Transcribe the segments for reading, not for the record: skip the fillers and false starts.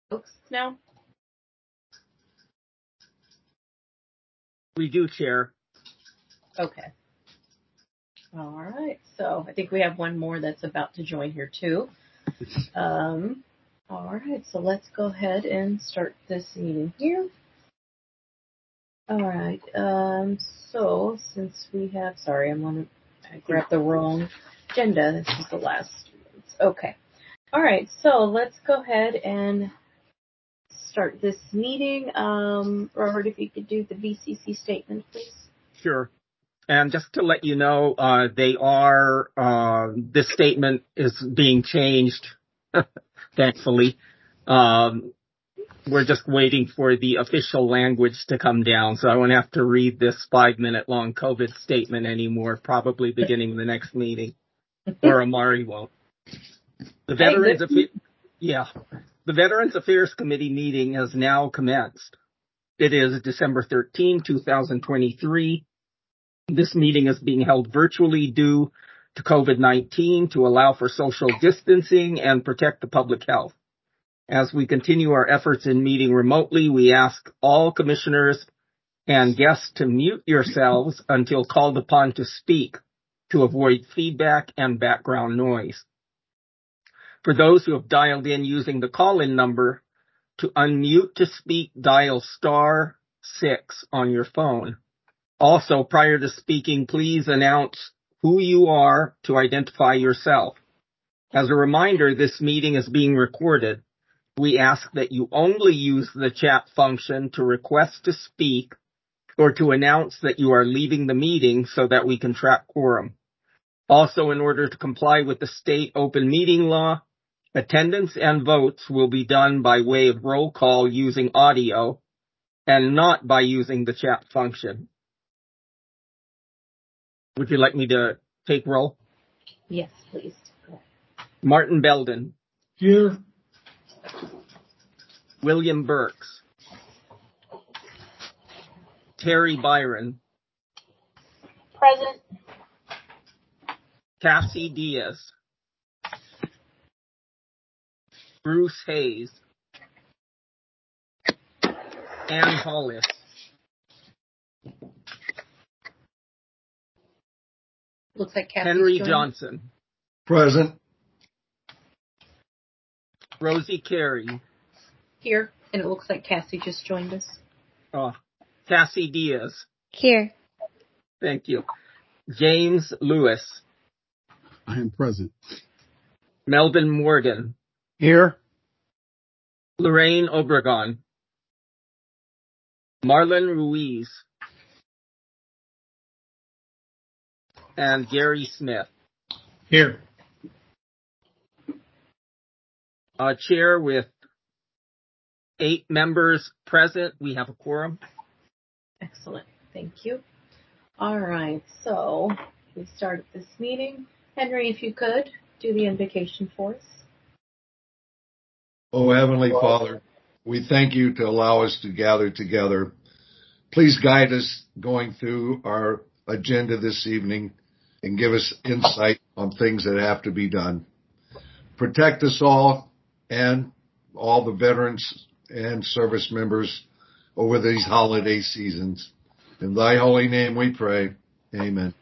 folks now? We do, Chair. Okay. All right. So I think we have one more that's about to join here too. All right. So let's go ahead and start this meeting here. All right. So since we have, sorry, I grabbed the wrong agenda. This is the last. Okay. All right. So let's go ahead and start this meeting. Robert, if you could do the BCC statement, please. Sure. And just to let you know, this statement is being changed, thankfully. We're just waiting for the official language to come down, so I won't have to read this 5-minute long COVID statement anymore, probably beginning the next meeting. Or Amari won't. The Veterans Affairs Committee meeting has now commenced. It is December 13, 2023. This meeting is being held virtually due to COVID-19 to allow for social distancing and protect the public health. As we continue our efforts in meeting remotely, we ask all commissioners and guests to mute yourselves until called upon to speak to avoid feedback and background noise. For those who have dialed in using the call-in number, to unmute to speak, dial *6 on your phone. Also, prior to speaking, please announce who you are to identify yourself. As a reminder, this meeting is being recorded. We ask that you only use the chat function to request to speak or to announce that you are leaving the meeting so that we can track quorum. Also, in order to comply with the state open meeting law, attendance and votes will be done by way of roll call using audio and not by using the chat function. Would you like me to take roll? Yes, please. Martin Belden. Here. William Burks. Terry Byron. Present. Cassie Diaz. Bruce Hayes. Ann Hollis. Looks like Cassie's Henry joined. Johnson. Present. Rosie Carey. Here, and it looks like Cassie just joined us. Cassie Diaz. Here. Thank you. James Lewis. I am present. Melvin Morgan. Here. Lorraine Obregon. Marlon Ruiz. And Gary Smith. Here. Chair with 8 members present. We have a quorum. Excellent. Thank you. All right. So we started this meeting. Henry, if you could, do the invocation for us. Oh, Heavenly Father, we thank you to allow us to gather together. Please guide us going through our agenda this evening and give us insight on things that have to be done. Protect us all and all the veterans and service members over these holiday seasons. In thy holy name we pray. Amen.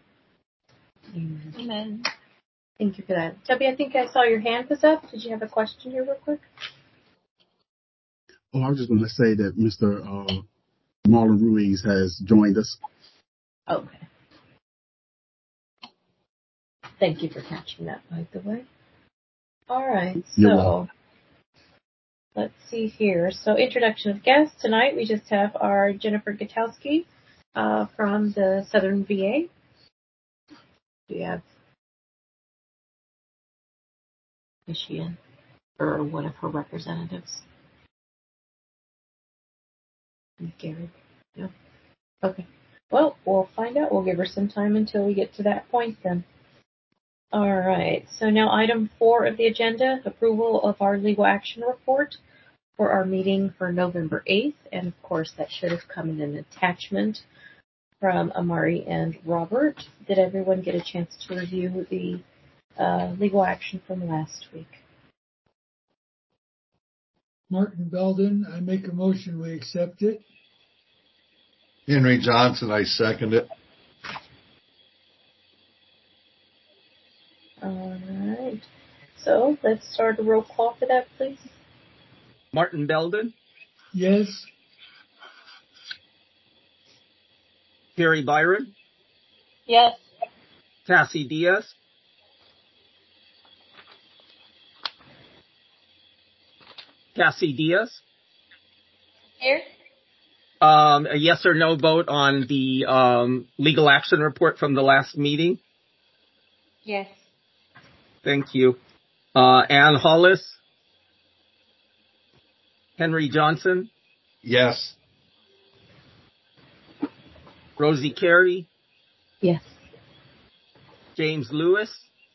Amen. Thank you for that. Debbie, I think I saw your hand was up. Did you have a question here real quick? Oh, I was just going to say that Mr. Marlon Ruiz has joined us. Okay. Thank you for catching that, by the way. All right, so let's see here. So introduction of guests. Tonight we just have our Jennifer Gutowski from the Southern VA. We have Michigan or one of her representatives. Gary. No? Okay. Well, we'll find out. We'll give her some time until we get to that point then. All right. So now item 4 of the agenda, approval of our legal action report for our meeting for November 8th. And of course, that should have come in an attachment from Amari and Robert. Did everyone get a chance to review the legal action from last week? Martin Belden. I make a motion we accept it. Henry Johnson, I second it. All right. So let's start a roll call for that, please. Martin Belden, Yes. Terry Byron, Yes. Cassie Diaz, Here? A yes or no vote on the legal action report from the last meeting. Yes. Thank you. Ann Hollis, Henry Johnson, Yes. Rosie Carey, Yes. James Lewis,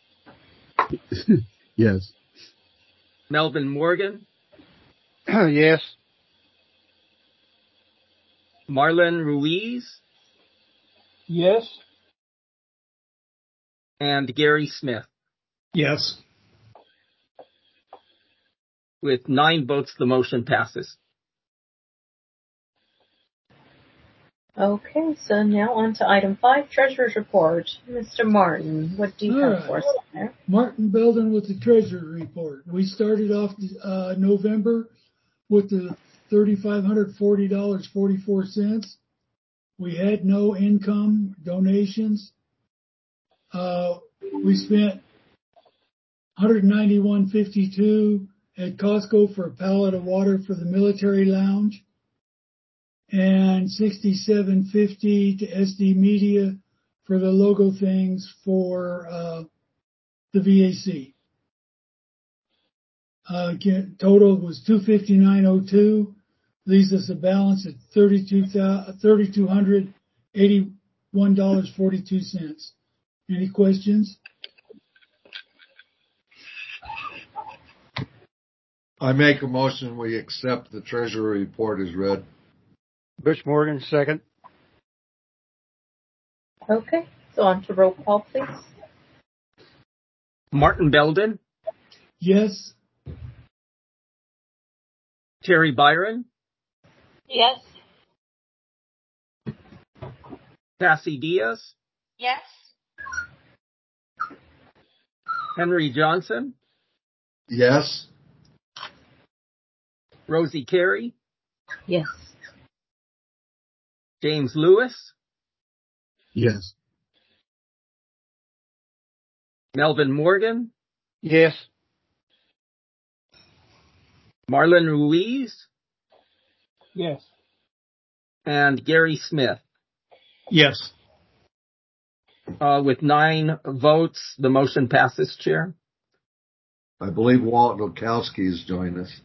Yes. Melvin Morgan, Yes. Marlon Ruiz, Yes. and Gary Smith. Yes. With 9 votes, the motion passes. Okay, so now on to item 5, Treasurer's Report. Mr. Martin, what do you All have right. for us there? Martin Belden with the Treasury Report. We started off November with the $3,540.44. We had no income donations. We spent $191.52 at Costco for a pallet of water for the military lounge, and $67.50 to SD Media for the logo things for the VAC. Total was $259.02, leaves us a balance at $3,281.42. Any questions? I make a motion we accept the Treasury report as read. Butch Morgan, second. Okay, so on to roll call, please. Martin Belden, Yes. Terry Byron, Yes. Cassie Diaz, Yes. Henry Johnson, Yes. Rosie Carey, Yes. James Lewis, Yes. Melvin Morgan, Yes. Marlon Ruiz, Yes. and Gary Smith. Yes. With 9 votes, the motion passes, Chair. I believe Walt Lukowski has joined us.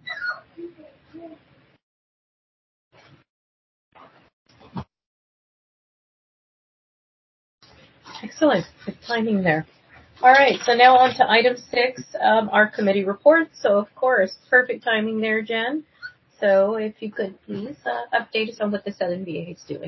Excellent. Good timing there. All right, so now on to item 6, our committee reports. So, of course, perfect timing there, Jen. So if you could please update us on what the Southern VA is doing.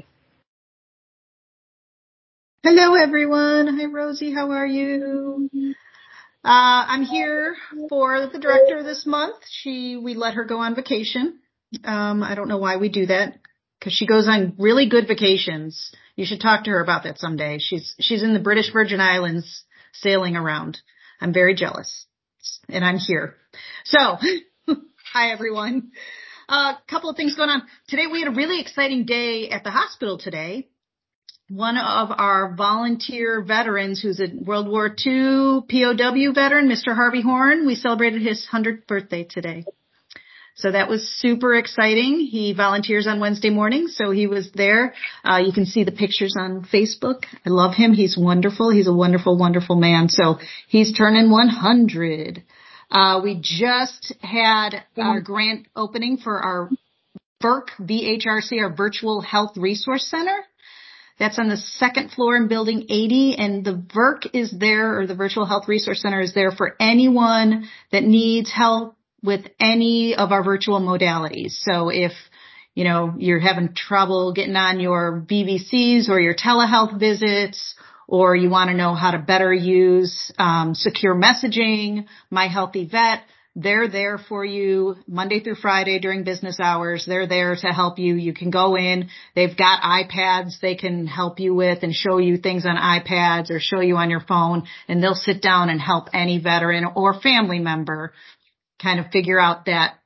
Hello, everyone. Hi, Rosie. How are you? I'm here for the director this month. We let her go on vacation. I don't know why we do that, because she goes on really good vacations. You should talk to her about that someday. She's in the British Virgin Islands sailing around. I'm very jealous, and I'm here. So, hi, everyone. A couple of things going on. Today, we had a really exciting day at the hospital today. One of our volunteer veterans, who's a World War II POW veteran, Mr. Harvey Horn, we celebrated his 100th birthday today. So that was super exciting. He volunteers on Wednesday mornings, so he was there. You can see the pictures on Facebook. I love him. He's wonderful. He's a wonderful, wonderful man. So he's turning 100. We just had our grand opening for our VHRC, our Virtual Health Resource Center. That's on the 2nd floor in Building 80, and the VIRC is there, or the Virtual Health Resource Center is there for anyone that needs help with any of our virtual modalities. So if, you're having trouble getting on your VVCs or your telehealth visits, or you want to know how to better use secure messaging, My Healthy Vet, They're there for you Monday through Friday during business hours. They're there to help you. You can go in. They've got iPads they can help you with and show you things on iPads or show you on your phone, and they'll sit down and help any veteran or family member kind of figure out that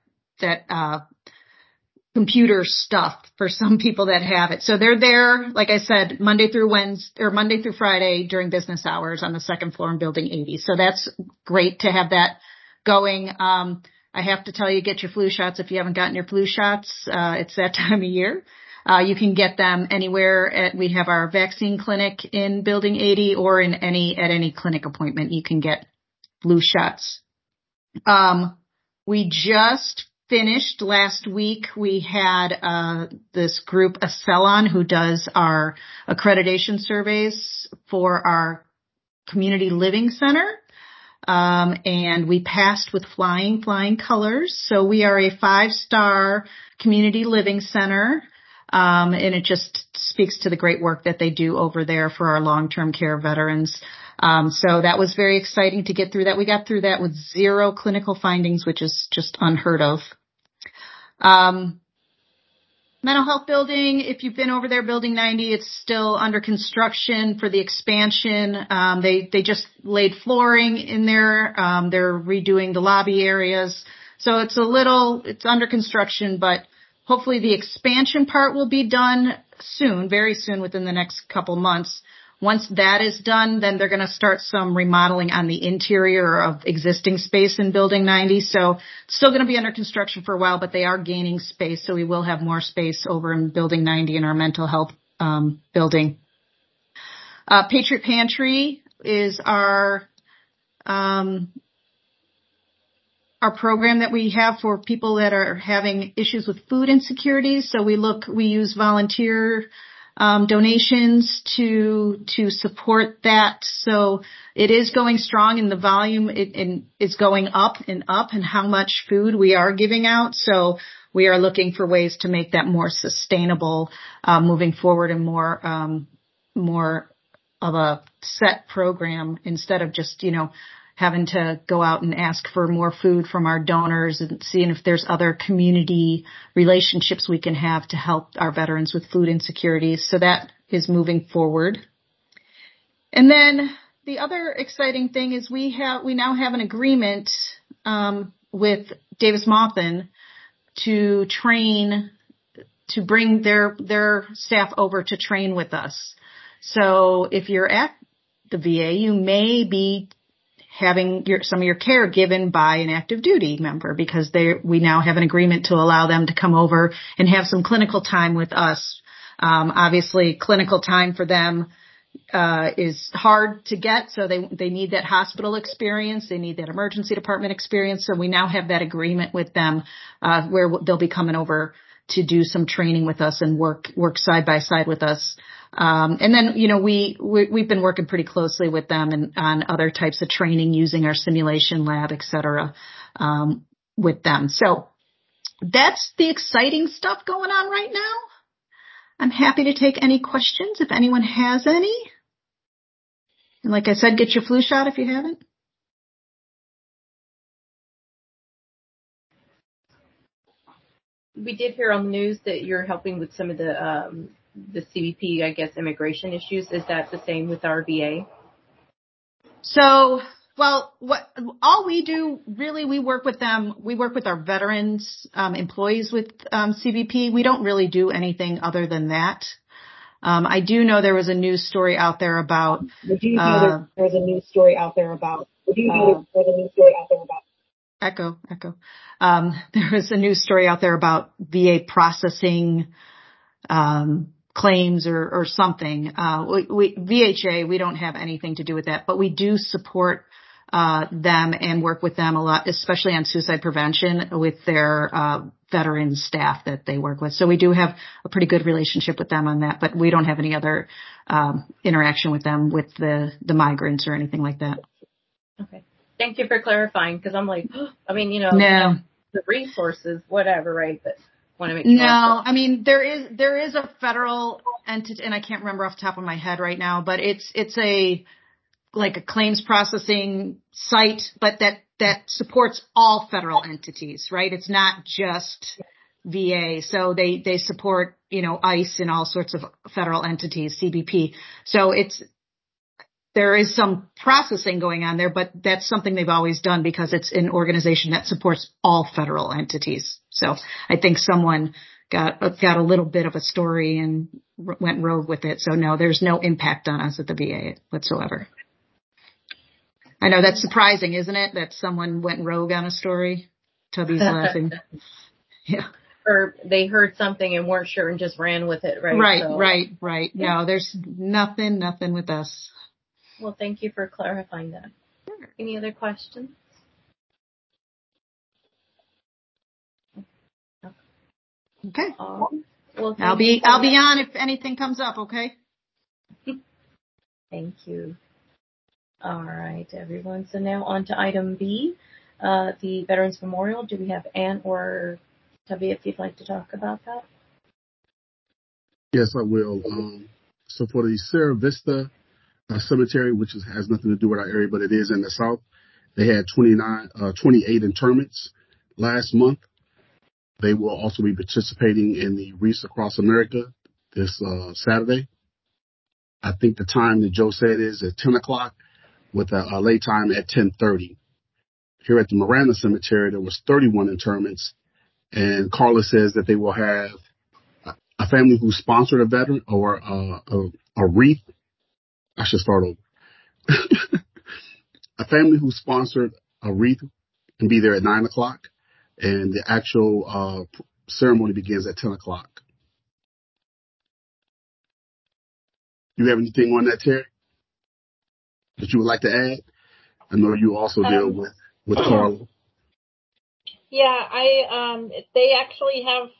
computer stuff for some people that have it. So they're there, like I said, Monday through Friday during business hours on the second floor in Building 80. So that's great to have that going. I have to tell you, get your flu shots if you haven't gotten your flu shots. It's that time of year. You can get them anywhere. We have our vaccine clinic in Building 80 or at any clinic appointment. You can get flu shots. We just finished last week. We had this group, Accelon, who does our accreditation surveys for our community living center. And we passed with flying colors. So we are a 5-star community living center. And it just speaks to the great work that they do over there for our long-term care veterans. So that was very exciting to get through that. We got through that with 0 clinical findings, which is just unheard of. Mental health building, if you've been over there, Building 90, it's still under construction for the expansion. They just laid flooring in there. They're redoing the lobby areas. So it's under construction, but hopefully the expansion part will be done soon, very soon, within the next couple months. Once that is done, then they're going to start some remodeling on the interior of existing space in Building 90. So it's still going to be under construction for a while, but they are gaining space. So we will have more space over in Building 90 in our mental health building. Patriot Pantry is our program that we have for people that are having issues with food insecurity. So we use volunteer donations to support that. So it is going strong in the volume. It's going up and how much food we are giving out. So we are looking for ways to make that more sustainable, moving forward and more of a set program instead of just, having to go out and ask for more food from our donors and seeing if there's other community relationships we can have to help our veterans with food insecurities. So that is moving forward. And then the other exciting thing is we now have an agreement with Davis Monthan to bring their staff over to train with us. So if you're at the VA, you may be having some of your care given by an active duty member because we now have an agreement to allow them to come over and have some clinical time with us. Obviously, clinical time for them is hard to get, so they need that hospital experience. They need that emergency department experience. So we now have that agreement with them where they'll be coming over to do some training with us and work side by side with us. And then, we've been working pretty closely with them and on other types of training using our simulation lab, et cetera, with them. So that's the exciting stuff going on right now. I'm happy to take any questions if anyone has any. And like I said, get your flu shot if you haven't. We did hear on the news that you're helping with some of the CBP, I guess, immigration issues. Is that the same with our VA? So, all we do really, we work with them. We work with our veterans, employees with CBP. We don't really do anything other than that. I do know there was a news story out there about. Echo. There was a news story out there about VA processing claims or something. VHA, we don't have anything to do with that, but we do support them and work with them a lot, especially on suicide prevention with their veteran staff that they work with. So we do have a pretty good relationship with them on that, but we don't have any other interaction with them with the migrants or anything like that. Okay. Thank you for clarifying, because I'm like, no. The resources, whatever, right? But want to make sure. No, I mean, there is a federal entity, and I can't remember off the top of my head right now, but it's a like a claims processing site, but that supports all federal entities, right? It's not just VA. So they support, ICE and all sorts of federal entities, CBP. So there is some processing going on there, but that's something they've always done because it's an organization that supports all federal entities. So I think someone got a little bit of a story and went rogue with it. So no, there's no impact on us at the VA whatsoever. I know that's surprising, isn't it? That someone went rogue on a story. Tubby's laughing. Yeah. Or they heard something and weren't sure and just ran with it, right? Right. No, there's nothing with us. Well, thank you for clarifying that. Sure. Any other questions? Okay. Well, I'll be on if anything comes up, okay? Thank you. All right, everyone. So now on to item B, the Veterans Memorial. Do we have Ann or Tubby if you'd like to talk about that? Yes, I will. So for the Sierra Vista Cemetery, which has nothing to do with our area, but it is in the South, they had 28 interments last month. They will also be participating in the Wreaths Across America this Saturday. I think the time that Joe said is at 10 o'clock with a late time at 10:30. Here at the Miranda Cemetery, there was 31 interments, and Carla says that they will have a family who sponsored a veteran or a wreath. I should start over. A family who sponsored a wreath can be there at 9 o'clock, and the actual ceremony begins at 10 o'clock. You have anything on that, Terry, that you would like to add? I know you also deal with Carla. Yeah, they actually have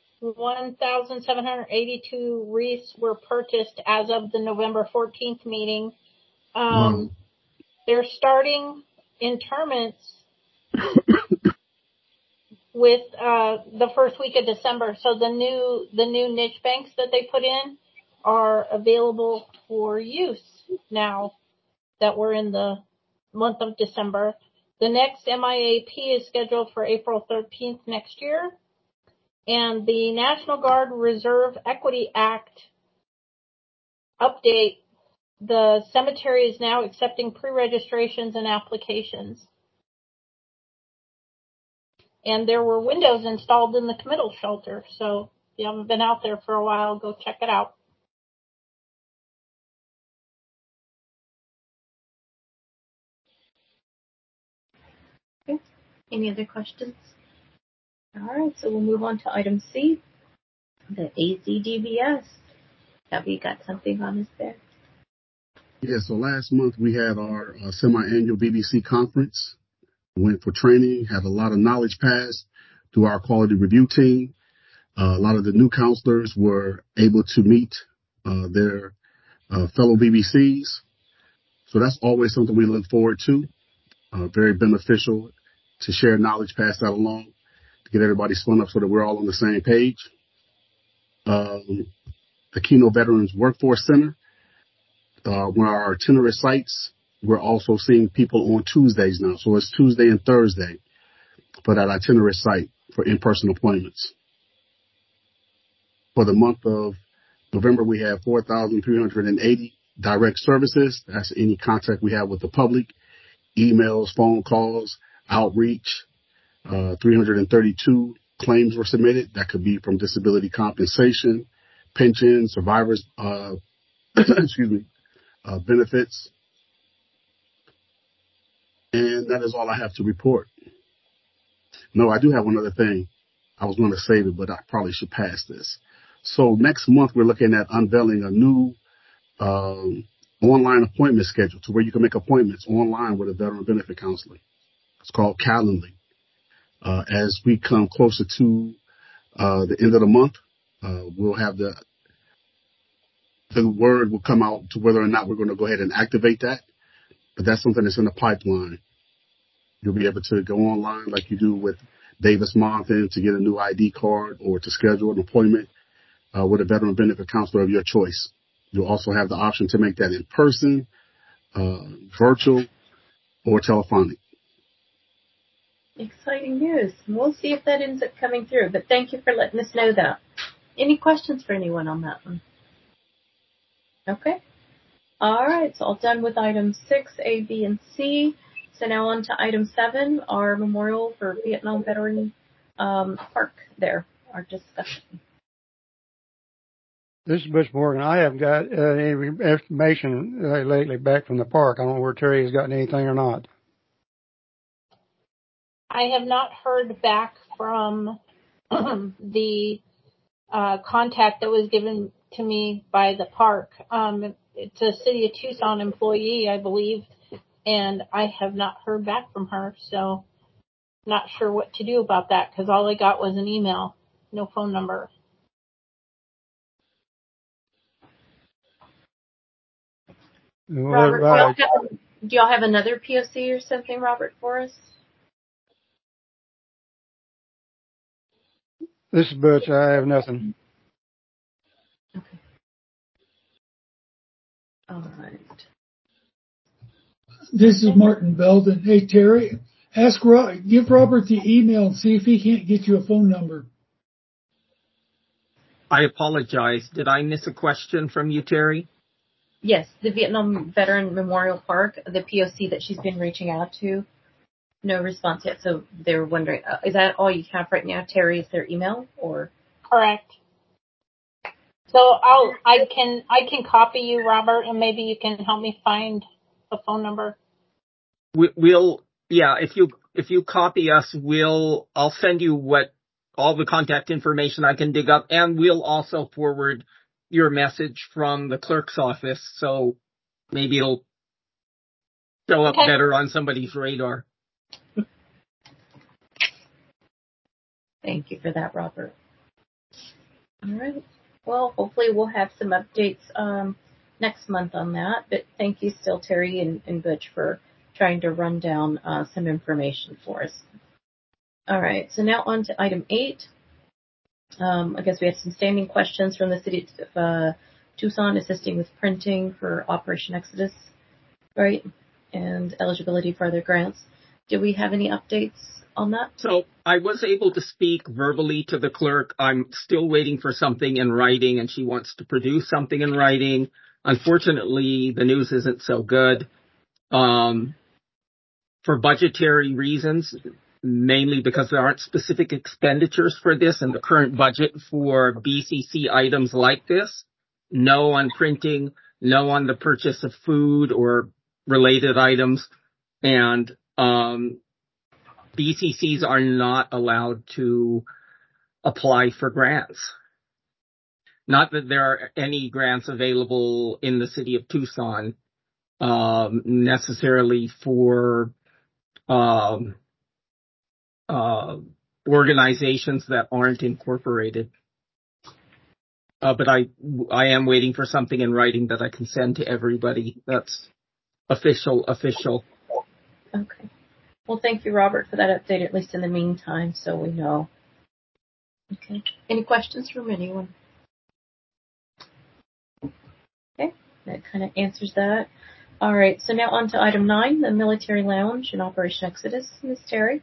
1,782 wreaths were purchased as of the November 14th meeting. Wow. They're starting interments with the first week of December. So the new niche banks that they put in are available for use now that we're in the month of December. The next MIAP is scheduled for April 13th next year. And the National Guard Reserve Equity Act update, the cemetery is now accepting pre-registrations and applications. And there were windows installed in the committal shelter. So if you haven't been out there for a while, go check it out. Okay. Any other questions? All right, so we'll move on to item C, the AZDBS. Have you got something on us there? Yeah, so last month we had our semi-annual BBC conference. Went for training, had a lot of knowledge passed through our quality review team. A lot of the new counselors were able to meet their fellow BBCs. So that's always something we look forward to. Very beneficial to share knowledge, pass that along, to get everybody spun up so that we're all on the same page. The Keno Veterans Workforce Center, one of our itinerant sites, we're also seeing people on Tuesdays now. So it's Tuesday and Thursday for that itinerant site for in-person appointments. For the month of November, we have 4,380 direct services. That's any contact we have with the public, emails, phone calls, outreach. 332 claims were submitted. That could be from disability compensation, pension, survivors, benefits. And that is all I have to report. No, I do have one other thing. I was going to save it, but I probably should pass this. So next month, we're looking at unveiling a new online appointment schedule to where you can make appointments online with a veteran benefit counselor. It's called Calendly. As we come closer to the end of the month, we'll have the word will come out to whether or not we're going to go ahead and activate that. But that's something that's in the pipeline. You'll be able to go online like you do with Davis Monthan to get a new ID card or to schedule an appointment with a veteran benefit counselor of your choice. You'll also have the option to make that in person virtual or telephonic. Exciting news. We'll see if that ends up coming through, but thank you for letting us know that. Any questions for anyone on that one? Okay. All right, so all done with item 6, A, B, and C. So now on to item 7, our memorial for Vietnam Veteran Park there, our discussion. This is Butch Morgan. I haven't got any information lately back from the park. I don't know where Terry has gotten anything or not. I have not heard back from the contact that was given to me by the park. It's a City of Tucson employee, I believe, and I have not heard back from her, so not sure what to do about that because all I got was an email, no phone number. Robert, do y'all have another POC or something, Robert, for us? This is Butch. I have nothing. Okay. All right. This is Martin Belden. Hey, Terry, give Robert the email and see if he can't get you a phone number. I apologize. Did I miss a question from you, Terry? Yes, the Vietnam Veteran Memorial Park, the POC that she's been reaching out to. No response yet, so they were wondering, is that all you have right now, Terry? Is their email or? Correct. So I can copy you, Robert, and maybe you can help me find a phone number. If you copy us, I'll send you all the contact information I can dig up, and we'll also forward your message from the clerk's office, so maybe it'll show up better on somebody's radar. Thank you for that, Robert. All right. Well, hopefully we'll have some updates next month on that, but thank you still, Terry and Butch, for trying to run down some information for us. All right, so now on to item 8. I guess we have some standing questions from the City of Tucson assisting with printing for Operation Exodus, right? And eligibility for other grants. Do we have any updates on that? So I was able to speak verbally to the clerk. I'm still waiting for something in writing, and she wants to produce something in writing. Unfortunately, the news isn't so good. For budgetary reasons, mainly because there aren't specific expenditures for this in the current budget for BCC items like this. No on printing, no on the purchase of food or related items, and BCCs are not allowed to apply for grants. Not that there are any grants available in the City of Tucson necessarily for organizations that aren't incorporated. But I am waiting for something in writing that I can send to everybody. That's official. Okay. Well, thank you, Robert, for that update, at least in the meantime, so we know. Okay. Any questions from anyone? Okay. That kind of answers that. All right. So now on to item 9, the Military Lounge and Operation Exodus. Ms. Terry?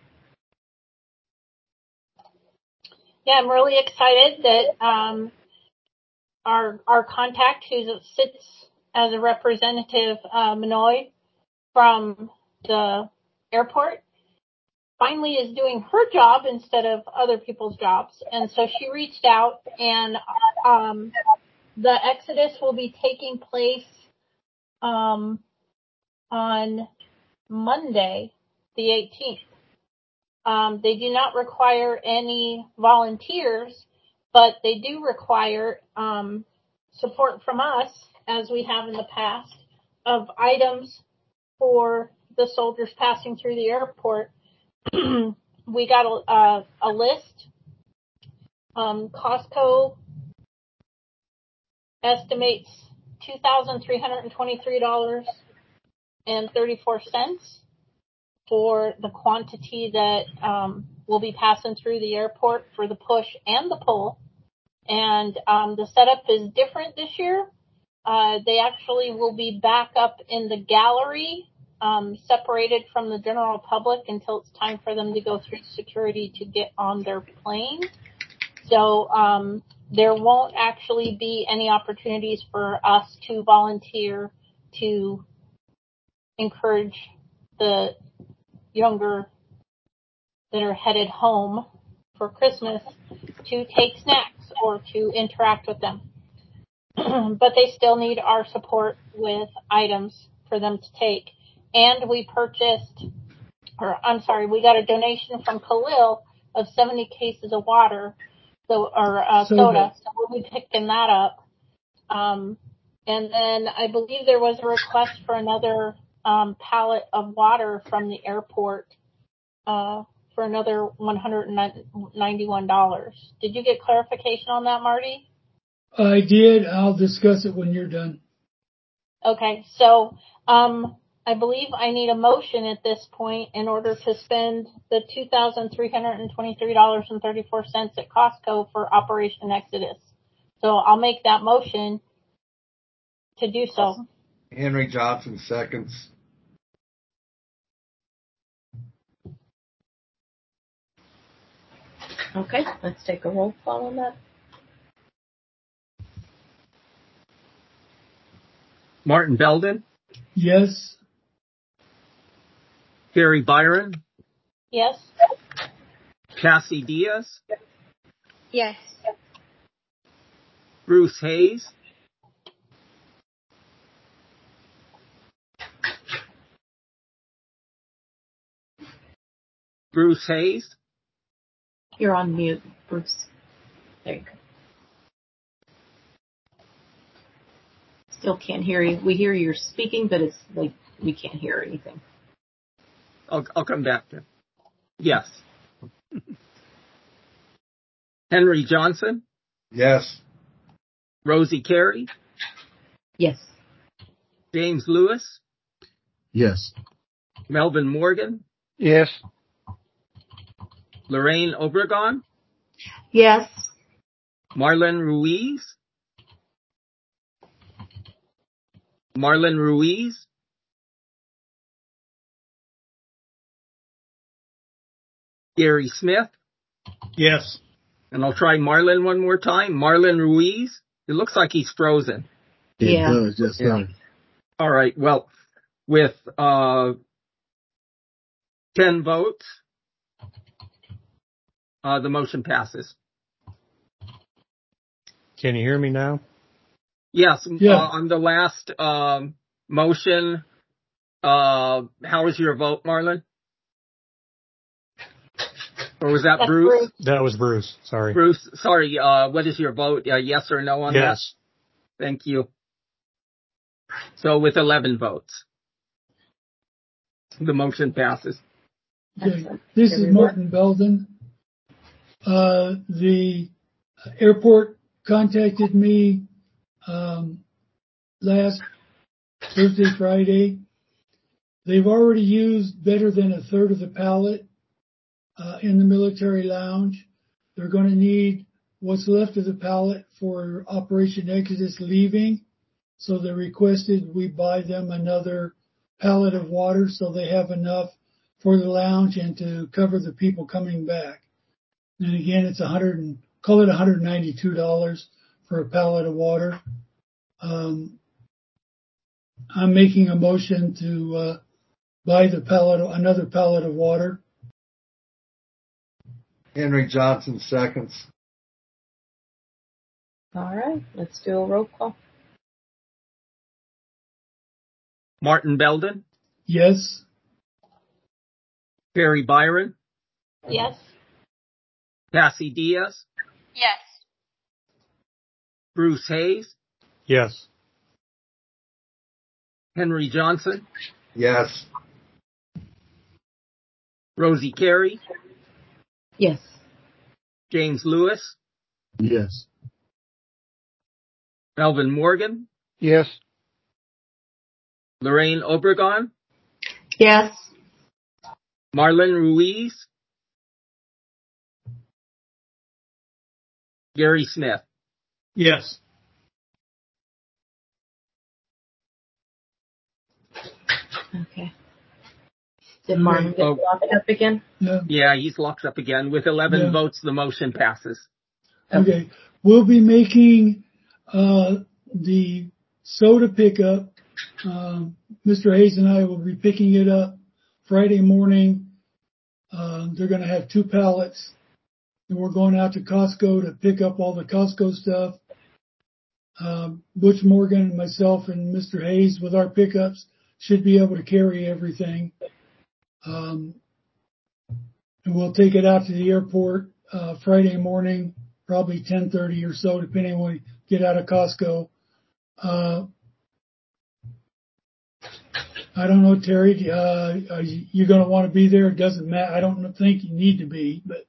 Yeah, I'm really excited that our contact who sits as a representative, Manoy, from the airport, finally is doing her job instead of other people's jobs. And so she reached out, and the Exodus will be taking place on Monday, the 18th. They do not require any volunteers, but they do require support from us, as we have in the past, of items for the soldiers passing through the airport. We got a list. Costco estimates $2,323.34 for the quantity that will be passing through the airport for the push and the pull. And the setup is different this year. They actually will be back up in the gallery, separated from the general public until it's time for them to go through security to get on their plane. So there won't actually be any opportunities for us to volunteer to encourage the younger that are headed home for Christmas to take snacks or to interact with them. But they still need our support with items for them to take. And we got a donation from Khalil of 70 cases of water, soda. So we'll be picking that up. And then I believe there was a request for another pallet of water from the airport for another $191. Did you get clarification on that, Marty? I did. I'll discuss it when you're done. Okay, so I believe I need a motion at this point in order to spend the $2,323.34 at Costco for Operation Exodus. So I'll make that motion to do so. Henry Johnson seconds. Okay, let's take a roll call on that. Martin Belden, Yes. Carrie Byron, Yes? Cassie Diaz, Yes. Bruce Hayes, Bruce Hayes, You're on mute, Bruce. There you go. Still can't hear you. We hear you're speaking, but it's like we can't hear anything. I'll come back to it. Yes. Henry Johnson, Yes. Rosie Carey, Yes. James Lewis, Yes. Melvin Morgan, Yes. Lorraine Obregon, Yes. Marlon Ruiz, Gary Smith, Yes. and I'll try Marlon one more time. Marlon Ruiz. It looks like he's frozen. It Yeah. does. Yes, sir. Yeah. All right. Well, with 10 votes, the motion passes. Can you hear me now? Yes. Yeah. On the last motion, how was your vote, Marlon? Or was that That's Bruce? That was Bruce. Sorry. Bruce, sorry. What is your vote? Yes or no on that? Yes. Thank you. So with 11 votes, the motion passes. Okay. This is Martin Belden. The airport contacted me last Thursday, Friday. They've already used better than a third of the pallet in the military lounge. They're going to need what's left of the pallet for Operation Exodus leaving. So they requested we buy them another pallet of water so they have enough for the lounge and to cover the people coming back. And again, it's call it $192 for a pallet of water. I'm making a motion to buy another pallet of water. Henry Johnson seconds. All right, let's do a roll call. Martin Belden, Yes. Carrie Byron, Yes? Cassie Diaz, Yes. Bruce Hayes, Yes. Henry Johnson, Yes. Rosie Carey, Yes. James Lewis, Yes. Melvin Morgan, Yes. Lorraine Obregon, Yes. Marlon Ruiz, Gary Smith. Yes. Okay. Did Martin get locked up again? No. Yeah, he's locked up again. With 11 votes, the motion passes. Okay. We'll be making the soda pickup. Mr. Hayes and I will be picking it up Friday morning. They're going to have 2 pallets, and we're going out to Costco to pick up all the Costco stuff. Butch Morgan and myself and Mr. Hayes with our pickups should be able to carry everything. And we'll take it out to the airport Friday morning, probably 10:30 or so, depending on when we get out of Costco. I don't know, Terry, are you going to want to be there? It doesn't matter. I don't think you need to be, but.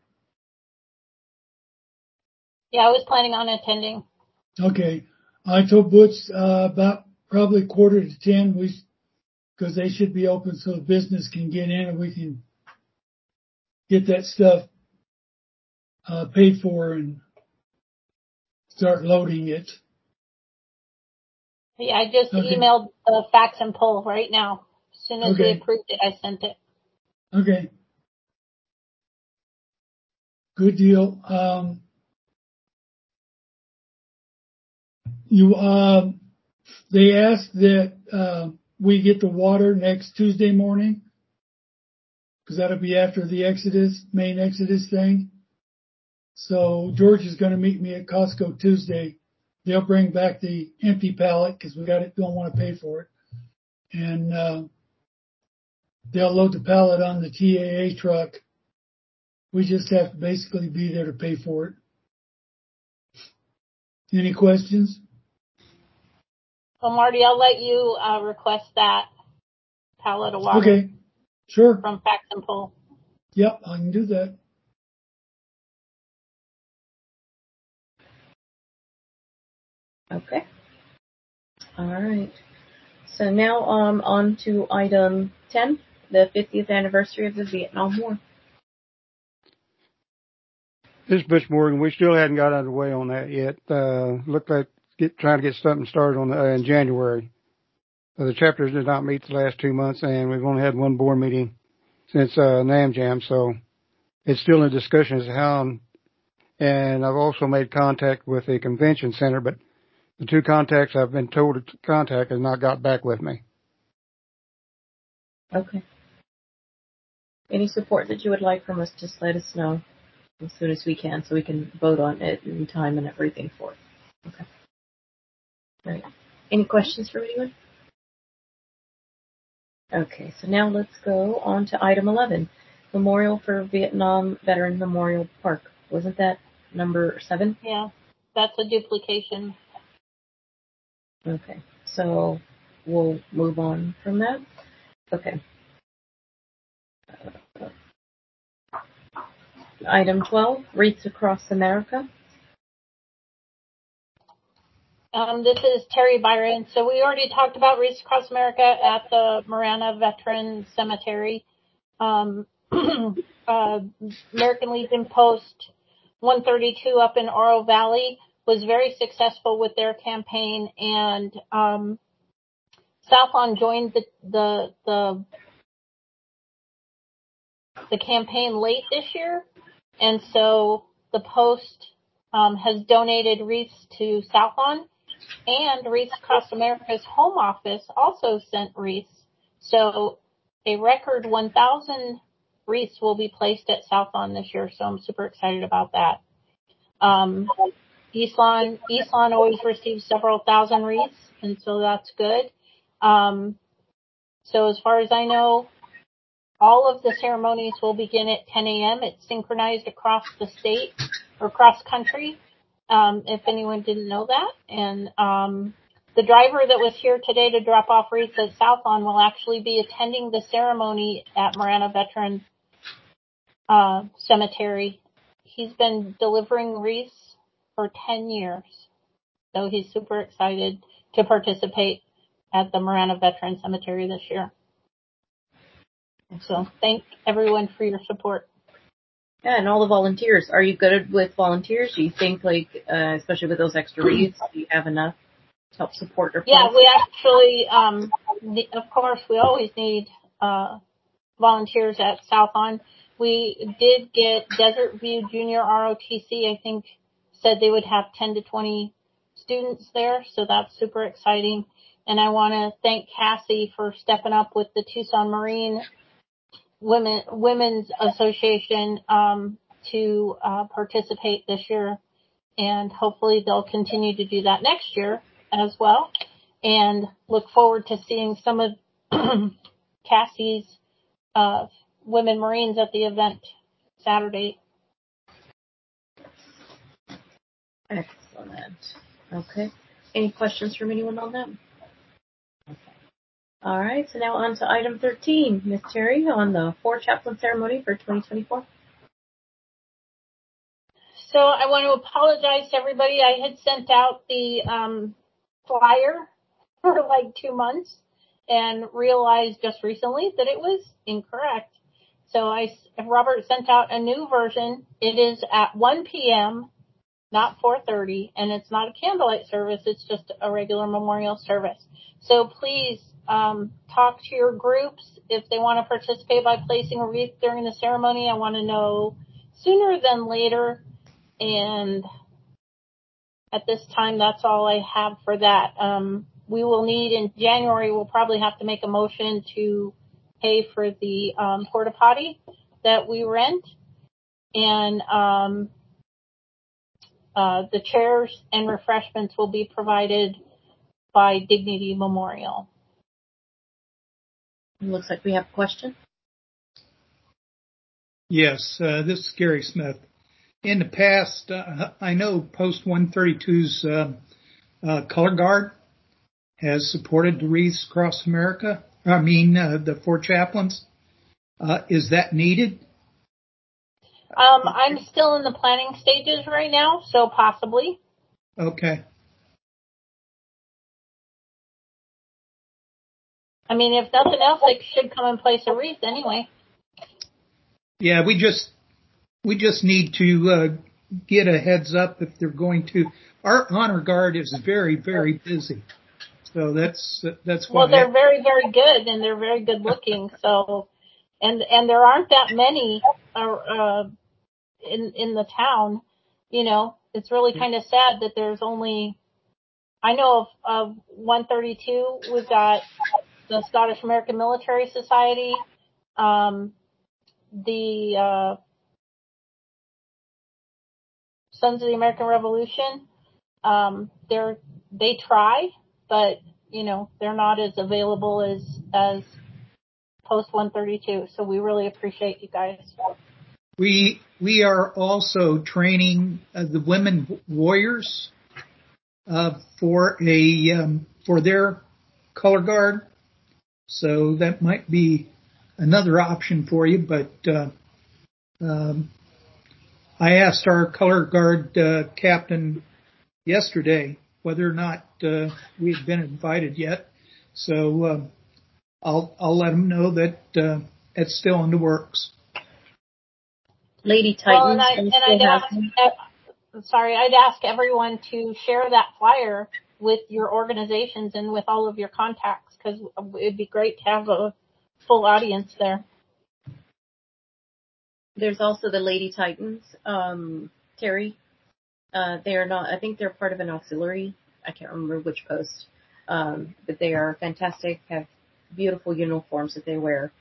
Yeah, I was planning on attending. Okay. I told Butch about probably 9:45, because they should be open so the business can get in and we can get that stuff paid for and start loading it. Yeah, I just emailed the fax and pull right now. As soon as we approved it, I sent it. Okay. Good deal. They asked that we get the water next Tuesday morning, because that'll be after the main Exodus thing. So George is going to meet me at Costco Tuesday. They'll bring back the empty pallet because don't want to pay for it. And they'll load the pallet on the TAA truck. We just have to basically be there to pay for it. Any questions? Well, Marty, I'll let you request that pallet of water. Okay, sure. From fax and pull. Yep, I can do that. Okay. All right. So now on to item 10, the 50th anniversary of the Vietnam War. This is Butch Morgan. We still hadn't got underway on that yet. Looked like trying to get something started on in January. The chapters did not meet the last 2 months, and we've only had one board meeting since NAMJAM, so it's still in discussion as to how. And I've also made contact with the convention center, but the 2 contacts I've been told to contact have not got back with me. Okay. Any support that you would like from us, just let us know as soon as we can so we can vote on it in time and everything for it. Okay. All right. Any questions for anyone? Okay, so now let's go on to item 11, Memorial for Vietnam Veteran Memorial Park. Wasn't that number 7? Yeah, that's a duplication. Okay, so we'll move on from that. Okay. Item 12, Wreaths Across America. This is Terry Byron. So we already talked about Wreaths Across America at the Marana Veteran Cemetery. American Legion Post 132 up in Oro Valley was very successful with their campaign, and Southon joined the campaign late this year, and so the Post has donated wreaths to Southon, and Wreaths Across America's home office also sent wreaths. So a record 1,000 wreaths will be placed at Southon this year, so I'm super excited about that. Eastlawn always receives several thousand wreaths, and so that's good. So as far as I know, all of the ceremonies will begin at 10 a.m. It's synchronized across the state or cross country, if anyone didn't know that. And the driver that was here today to drop off wreaths at Southon will actually be attending the ceremony at Marana Veteran Cemetery. He's been delivering wreaths for 10 years. So he's super excited to participate at the Marana Veteran Cemetery this year. So thank everyone for your support. Yeah, and all the volunteers. Are you good with volunteers? Do you think, especially with those extra wreaths, do you have enough? help support her. Yeah, we actually, of course, we always need volunteers at South On. We did get Desert View Junior ROTC, I think, said they would have 10 to 20 students there, so that's super exciting. And I want to thank Cassie for stepping up with the Tucson Marine Women's Association to participate this year, and hopefully they'll continue to do that next year as well. And look forward to seeing some of Cassie's women Marines at the event Saturday. Excellent. Okay. Any questions from anyone on that? Okay. All right. So now on to item 13. Ms. Terry, on the 4 chaplain ceremony for 2024. So I want to apologize to everybody. I had sent out the flyer for like 2 months and realized just recently that it was incorrect. So Robert sent out a new version. It is at 1 p.m., not 4:30, and it's not a candlelight service. It's just a regular memorial service. So please talk to your groups if they want to participate by placing a wreath during the ceremony. I want to know sooner than later. And at this time, that's all I have for that. We will need in January, we'll probably have to make a motion to pay for the porta potty that we rent. And the chairs and refreshments will be provided by Dignity Memorial. It looks like we have a question. Yes, this is Gary Smith. In the past, I know Post 132's Color Guard has supported the wreaths across America. The 4 chaplains. Is that needed? I'm still in the planning stages right now, so possibly. Okay. I mean, if nothing else, they should come and place a wreath anyway. Yeah, we just need to get a heads up if they're going to. Our honor guard is very, very busy, so that's why. Well, they're very, very good, and they're very good looking. So, and there aren't that many in the town. You know, it's really kind of sad that there's only. I know of 132. We've got the Scottish American Military Society, the Sons of the American Revolution. They try, but you know they're not as available as Post 132. So we really appreciate you guys. We are also training the women warriors for their color guard. So that might be another option for you, but I asked our color guard captain yesterday whether or not we had been invited yet. So I'll let him know that it's still in the works. Lady Titans. I'd ask everyone to share that flyer with your organizations and with all of your contacts, because it'd be great to have a full audience there. There's also the Lady Titans, Terry. They are not, I think they're part of an auxiliary. I can't remember which post. But they are fantastic, have beautiful uniforms that they wear.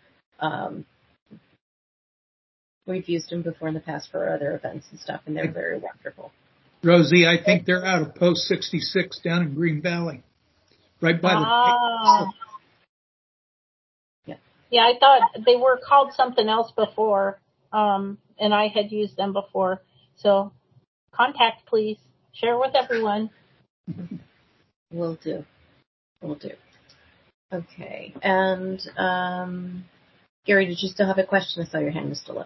We've used them before in the past for other events and stuff, and they're very wonderful. Rosie, I think they're out of Post 66 down in Green Valley. Right by the... Yeah, I thought they were called something else before, and I had used them before. So contact, please. Share with everyone. Will do. Okay. And Gary, did you still have a question? I saw your hand was still up.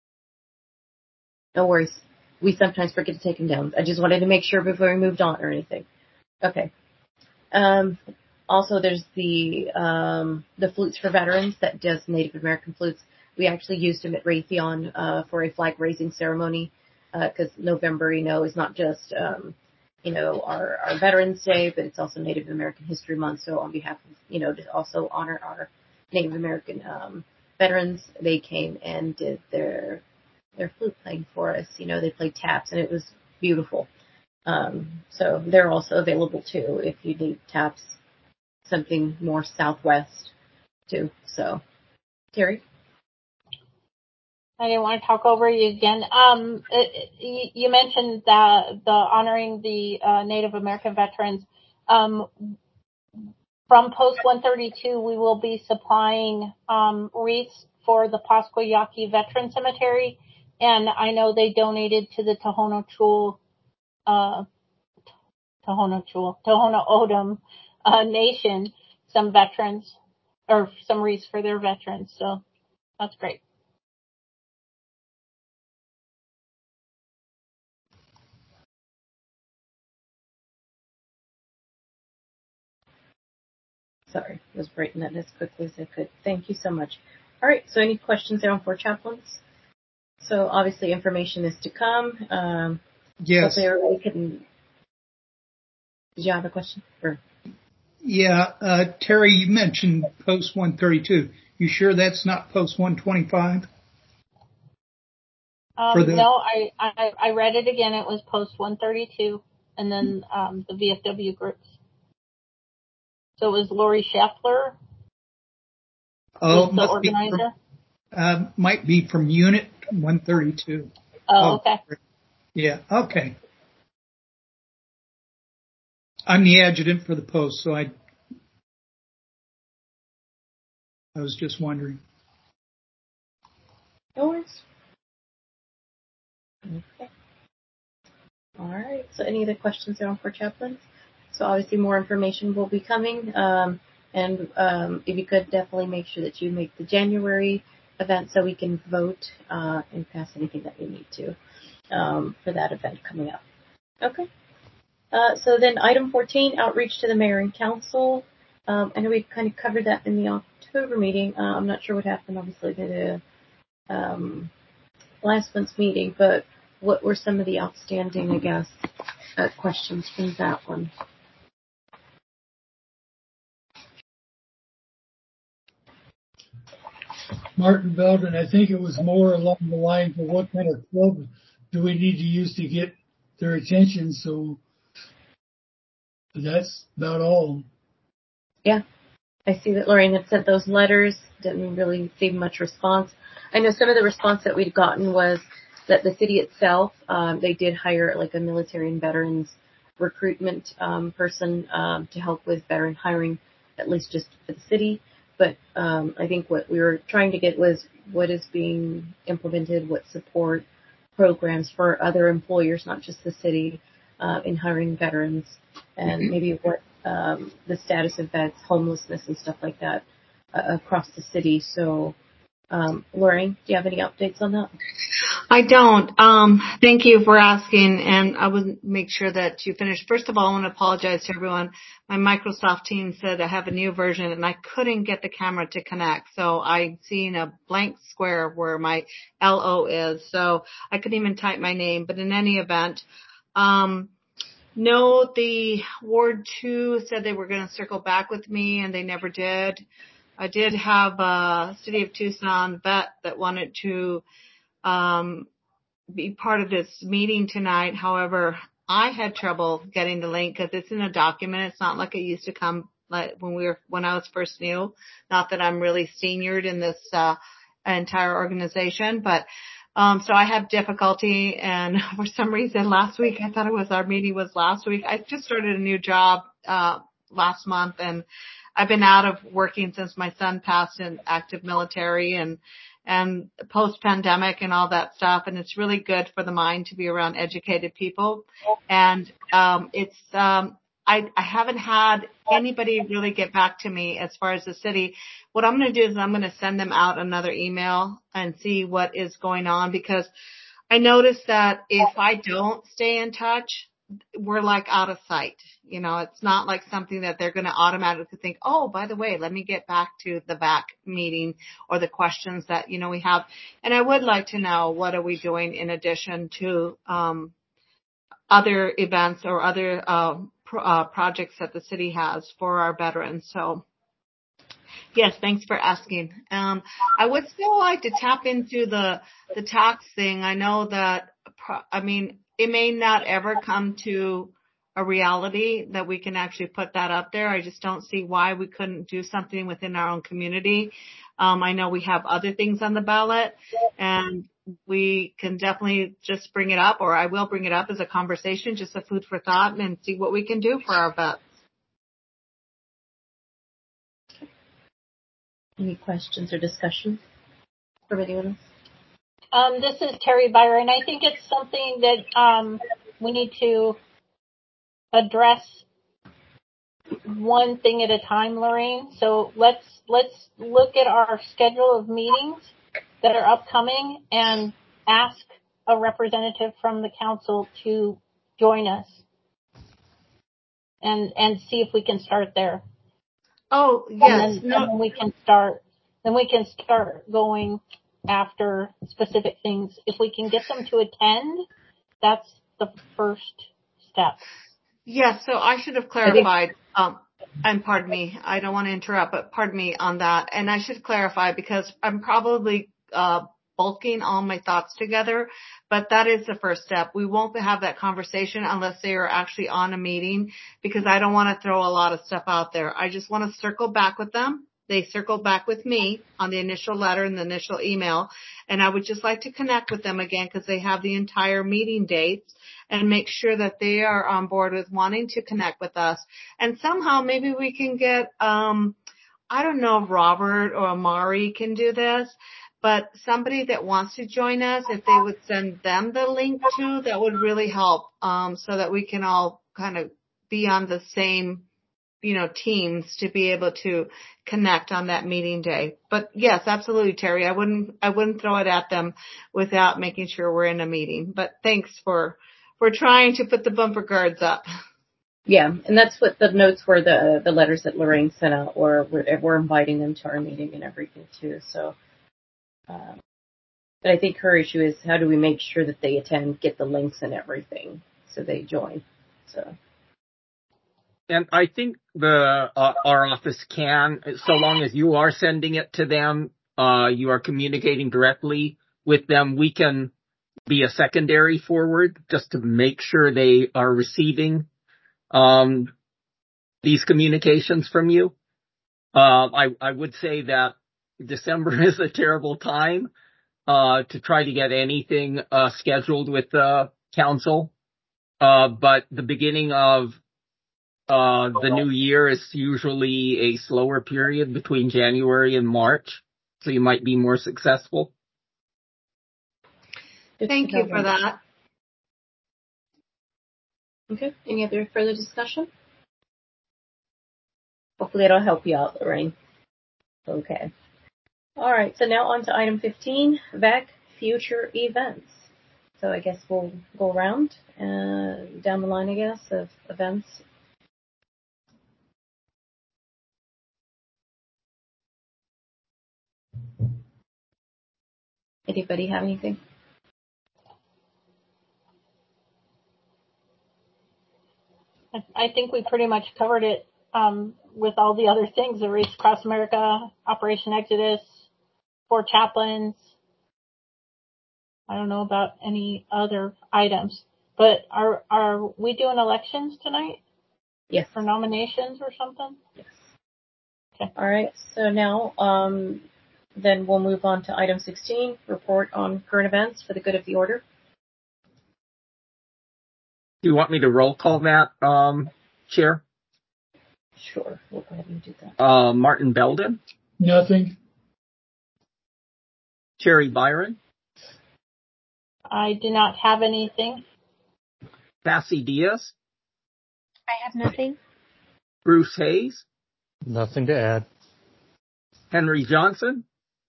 No worries. We sometimes forget to take them down. I just wanted to make sure before we moved on or anything. Okay. Also, there's the Flutes for Veterans that does Native American flutes. We actually used them at Raytheon for a flag raising ceremony because November, is not just our Veterans Day, but it's also Native American History Month. So on behalf of, to also honor our Native American veterans, they came and did their flute playing for us. They played taps, and it was beautiful. So they're also available too if you need taps, something more southwest too. So, Terry? I didn't want to talk over you again. You mentioned the honoring the Native American veterans. From Post 132, we will be supplying wreaths for the Pascua Yaqui Veteran Cemetery, and I know they donated to the Tohono O'odham Nation some veterans or some wreaths for their veterans. So that's great. Sorry, I was writing that as quickly as I could. Thank you so much. All right, so any questions there on 4 chaplains? So obviously information is to come. Yes. Hopefully everybody can. Did you have a question? Or? Yeah, Terry, you mentioned Post 132. You sure that's not Post 125? No, I read it again. It was Post 132, and then the VFW groups. So it was Lori Scheffler, the organizer. Might be from Unit 132. Oh, okay. Yeah, okay. I'm the adjutant for the post, so I was just wondering. No worries. Okay. All right. So any other questions there on 4 chaplains? So obviously more information will be coming. And if you could definitely make sure that you make the January event so we can vote and pass anything that we need to for that event coming up. Okay. So then item 14, outreach to the mayor and council. I know we kind of covered that in the October meeting. I'm not sure what happened, obviously, to the last month's meeting, but what were some of the outstanding, I guess, questions from that one? Martin Belden, I think it was more along the lines of what kind of club do we need to use to get their attention. So that's about all. Yeah. I see that Lorraine had sent those letters, didn't really see much response. I know some of the response that we'd gotten was that the city itself, they did hire like a military and veterans recruitment person to help with veteran hiring, at least just for the city. But I think what we were trying to get was what is being implemented, what support programs for other employers, not just the city, in hiring veterans, and maybe what the status of vets, homelessness, and stuff like that across the city. So, Lorraine, do you have any updates on that? I don't. Thank you for asking, and I will make sure that you finish. First of all, I want to apologize to everyone. My Microsoft team said I have a new version, and I couldn't get the camera to connect, so I've seen a blank square where my LO is, so I couldn't even type my name. But in any event, no, the Ward 2 said they were going to circle back with me, and they never did. I did have a City of Tucson vet that wanted to be part of this meeting tonight. However, I had trouble getting the link because it's in a document. It's not like it used to come like when I was first new. Not that I'm really seniored in this entire organization, but so I have difficulty, and for some reason last week I thought our meeting was last week. I just started a new job last month, and I've been out of working since my son passed in active military and post-pandemic and all that stuff. And it's really good for the mind to be around educated people. And I haven't had anybody really get back to me as far as the city. What I'm going to do is I'm going to send them out another email and see what is going on, because I noticed that if I don't stay in touch, we're like out of sight. You know, it's not like something that they're going to automatically think, oh, by the way, let me get back to the VAC meeting or the questions that, we have. And I would like to know, what are we doing in addition to, other events or other projects that the city has for our veterans. So yes, thanks for asking. I would still like to tap into the tax thing. I know that, it may not ever come to a reality that we can actually put that up there. I just don't see why we couldn't do something within our own community. I know we have other things on the ballot, and we can definitely just bring it up, or I will bring it up as a conversation, just a food for thought, and see what we can do for our vets. Any questions or discussion from anyone else? This is Terry Byron. I think it's something that we need to address one thing at a time, Lorraine. So let's look at our schedule of meetings that are upcoming and ask a representative from the council to join us and see if we can start there. Oh, yes. And then we can start going after specific things. If we can get them to attend, that's the first step. Yes, so I should have clarified, and pardon me, I don't want to interrupt, but pardon me on that. And I should clarify because I'm probably bulking all my thoughts together, but that is the first step. We won't have that conversation unless they are actually on a meeting, because I don't want to throw a lot of stuff out there. I just want to circle back with them. They circled back with me on the initial letter and the initial email, and I would just like to connect with them again because they have the entire meeting dates, and make sure that they are on board with wanting to connect with us. And somehow maybe we can get, I don't know if Robert or Amari can do this, but somebody that wants to join us, if they would send them the link too, that would really help, so that we can all kind of be on the same, teams to be able to connect on that meeting day. But yes, absolutely, Terry. I wouldn't throw it at them without making sure we're in a meeting. But thanks for trying to put the bumper guards up. Yeah, and that's what the notes were, the letters that Lorraine sent out, or we're inviting them to our meeting and everything too. So, but I think her issue is how do we make sure that they attend, get the links and everything, so they join. So. And I think our office can, so long as you are sending it to them, you are communicating directly with them, we can be a secondary forward just to make sure they are receiving these communications from you. I would say that December is a terrible time to try to get anything scheduled with the council. But the beginning of the new year is usually a slower period between January and March, so you might be more successful. Thank you for that. Okay. Any other further discussion? Hopefully it'll help you out, Lorraine. Okay. All right. So now on to item 15, VAC future events. So I guess we'll go around down the line, I guess, of events. Anybody have anything? I think we pretty much covered it with all the other things, the Race Across America, Operation Exodus, 4 chaplains. I don't know about any other items, but are we doing elections tonight? Yes. For nominations or something? Yes. Okay. All right. So now then we'll move on to item 16, report on current events for the good of the order. Do you want me to roll call that, Chair? Sure. We'll go ahead and do that. Martin Belden? Nothing. Cherry Byron? I do not have anything. Cassie Diaz? I have nothing. Bruce Hayes? Nothing to add. Henry Johnson?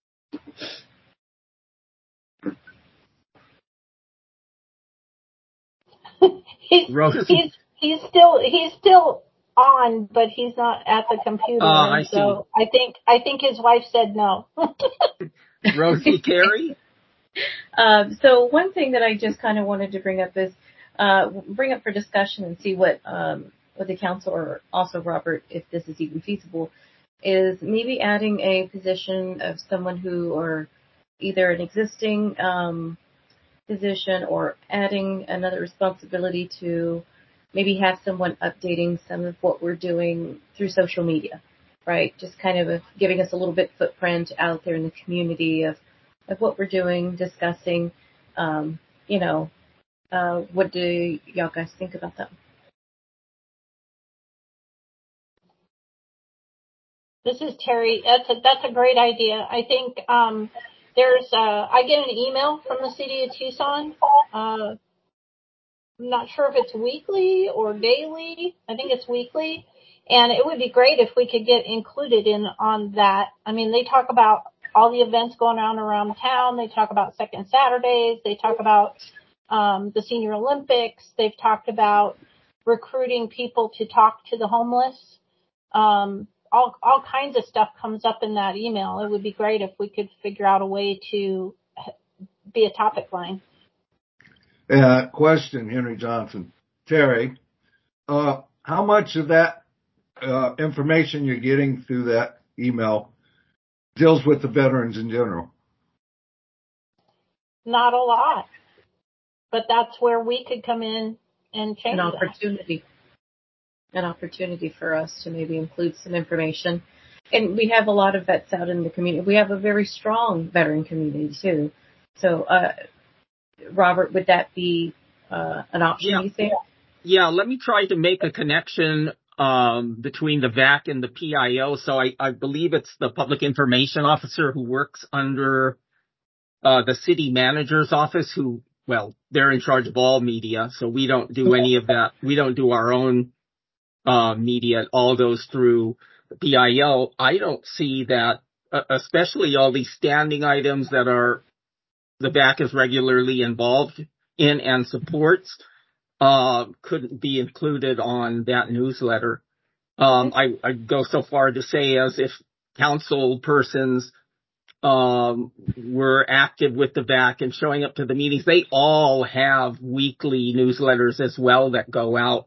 He's still on, but he's not at the computer. I see. So I think his wife said no. Rosie Carey? So one thing that I just kind of wanted to bring up is bring up for discussion and see what the council, or also Robert, if this is even feasible, is maybe adding a position of someone who, or either an existing position, or adding another responsibility to maybe have someone updating some of what we're doing through social media, right? Just kind of giving us a little bit footprint out there in the community of what we're doing, discussing, what do y'all guys think about that? This is Terry. That's a great idea. I think I get an email from the city of Tucson. I'm not sure if it's weekly or daily. I think it's weekly. And it would be great if we could get included in on that. I mean, they talk about all the events going on around town. They talk about Second Saturdays. They talk about the Senior Olympics. They've talked about recruiting people to talk to the homeless. All kinds of stuff comes up in that email. It would be great if we could figure out a way to be a topic line. Question, Henry Johnson. Terry, how much of that information you're getting through that email deals with the veterans in general? Not a lot, but that's where we could come in and change an opportunity for us to maybe include some information. And we have a lot of vets out in the community. We have a very strong veteran community too. So, Robert, would that be an option, you think? Yeah, let me try to make a connection between the VAC and the PIO. So I believe it's the public information officer who works under the city manager's office, they're in charge of all media. So we don't do any of that. We don't do our own media. It all goes through the PIO. I don't see that, especially all these standing items that the VAC is regularly involved in and supports, couldn't be included on that newsletter. I go so far to say as if council persons were active with the VAC and showing up to the meetings, they all have weekly newsletters as well that go out.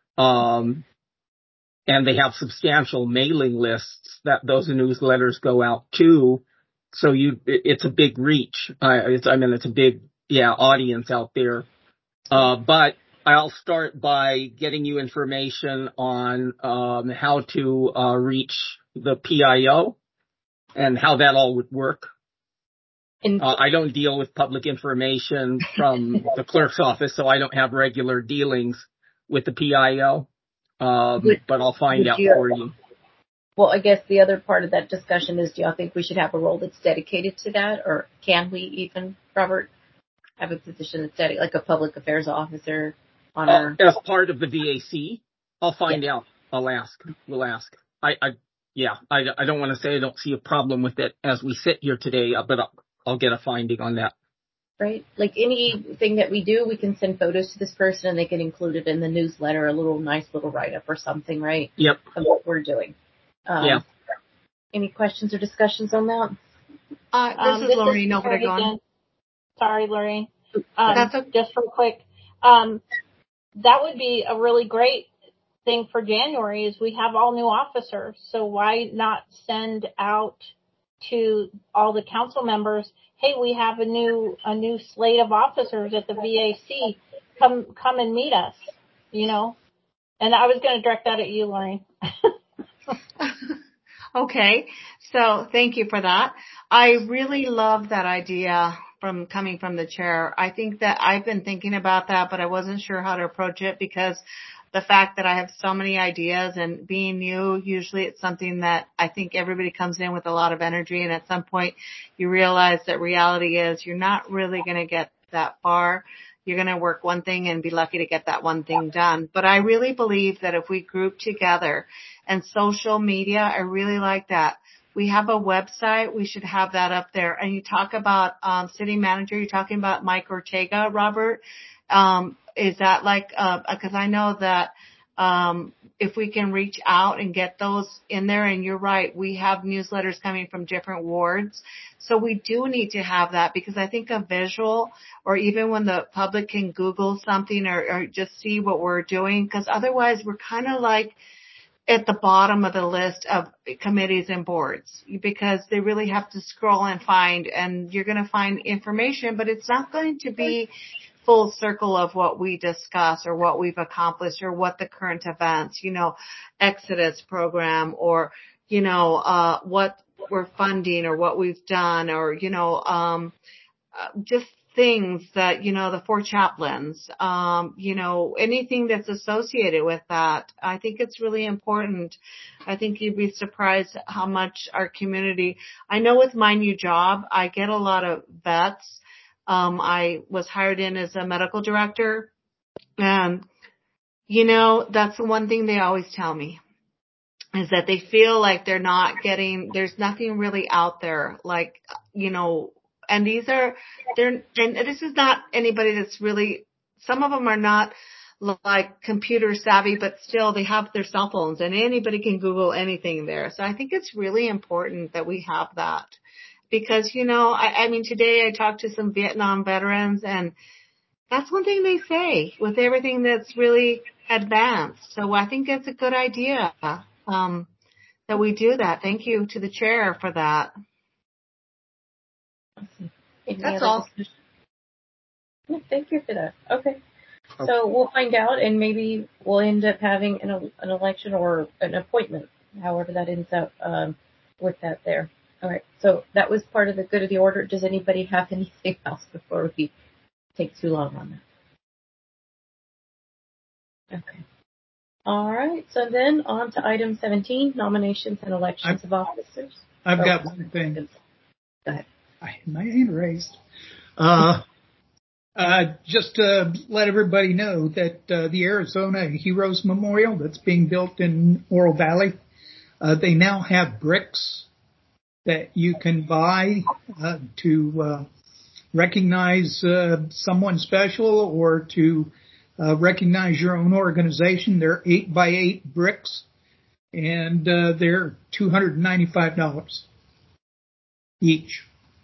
And they have substantial mailing lists that those newsletters go out to. So it's a big reach. It's a big, audience out there. But I'll start by getting you information on, how to, reach the PIO and how that all would work. I don't deal with public information from the clerk's office, so I don't have regular dealings with the PIO. But I'll find out for you. Well, I guess the other part of that discussion is, do y'all think we should have a role that's dedicated to that? Or can we even, Robert, have a position that's dedicated, like a public affairs officer on as part of the VAC? I'll find out. I'll ask. We'll ask. I don't want to say I don't see a problem with it as we sit here today, but I'll get a finding on that. Right? Like anything that we do, we can send photos to this person and they can include it in the newsletter, a nice little write-up or something, right? Yep. Of what we're doing. Any questions or discussions on that? This is Lorraine over again. Sorry, Lorraine. That's okay. Just real quick. That would be a really great thing for January is we have all new officers. So why not send out to all the council members, hey, we have a new slate of officers at the VAC. Come and meet us, And I was going to direct that at you, Lorraine. Okay. So thank you for that. I really love that idea coming from the chair. I think that I've been thinking about that, but I wasn't sure how to approach it because the fact that I have so many ideas and being new, usually it's something that I think everybody comes in with a lot of energy. And at some point you realize that reality is you're not really going to get that far. You're going to work one thing and be lucky to get that one thing done. But I really believe that if we group together and social media, I really like that. We have a website. We should have that up there. And you talk about city manager. You're talking about Mike Ortega, Robert. Is that like, because I know that if we can reach out and get those in there. And you're right, we have newsletters coming from different wards. So we do need to have that, because I think a visual, or even when the public can Google something or just see what we're doing, because otherwise we're kind of like at the bottom of the list of committees and boards, because they really have to scroll and find, and you're going to find information, but it's not going to be full circle of what we discuss or what we've accomplished or what the current events, Exodus program, or, what we're funding or what we've done, or, just things that, the 4 chaplains, anything that's associated with that. I think it's really important. I think you'd be surprised how much our community, I know with my new job, I get a lot of vets. I was hired in as a medical director, and, that's the one thing they always tell me, is that they feel like they're not getting, there's nothing really out there, like, and this is not anybody that's really, some of them are not like computer savvy, but still they have their cell phones and anybody can Google anything there. So I think it's really important that we have that. Because, I mean, today I talked to some Vietnam veterans, and that's one thing they say with everything that's really advanced. So I think that's a good idea, that we do that. Thank you to the chair for that. Awesome. That's all. Yeah, thank you for that. Okay. So we'll find out, and maybe we'll end up having an election or an appointment, however that ends up with that there. All right, so that was part of the good of the order. Does anybody have anything else before we take too long on that? Okay. All right, so then on to item 17, nominations and elections of officers. I've got one thing. Go ahead. I had my hand raised. Just to let everybody know that the Arizona Heroes Memorial that's being built in Oro Valley, they now have bricks that you can buy to recognize someone special or to recognize your own organization. They're 8x8 bricks, and they're $295 each.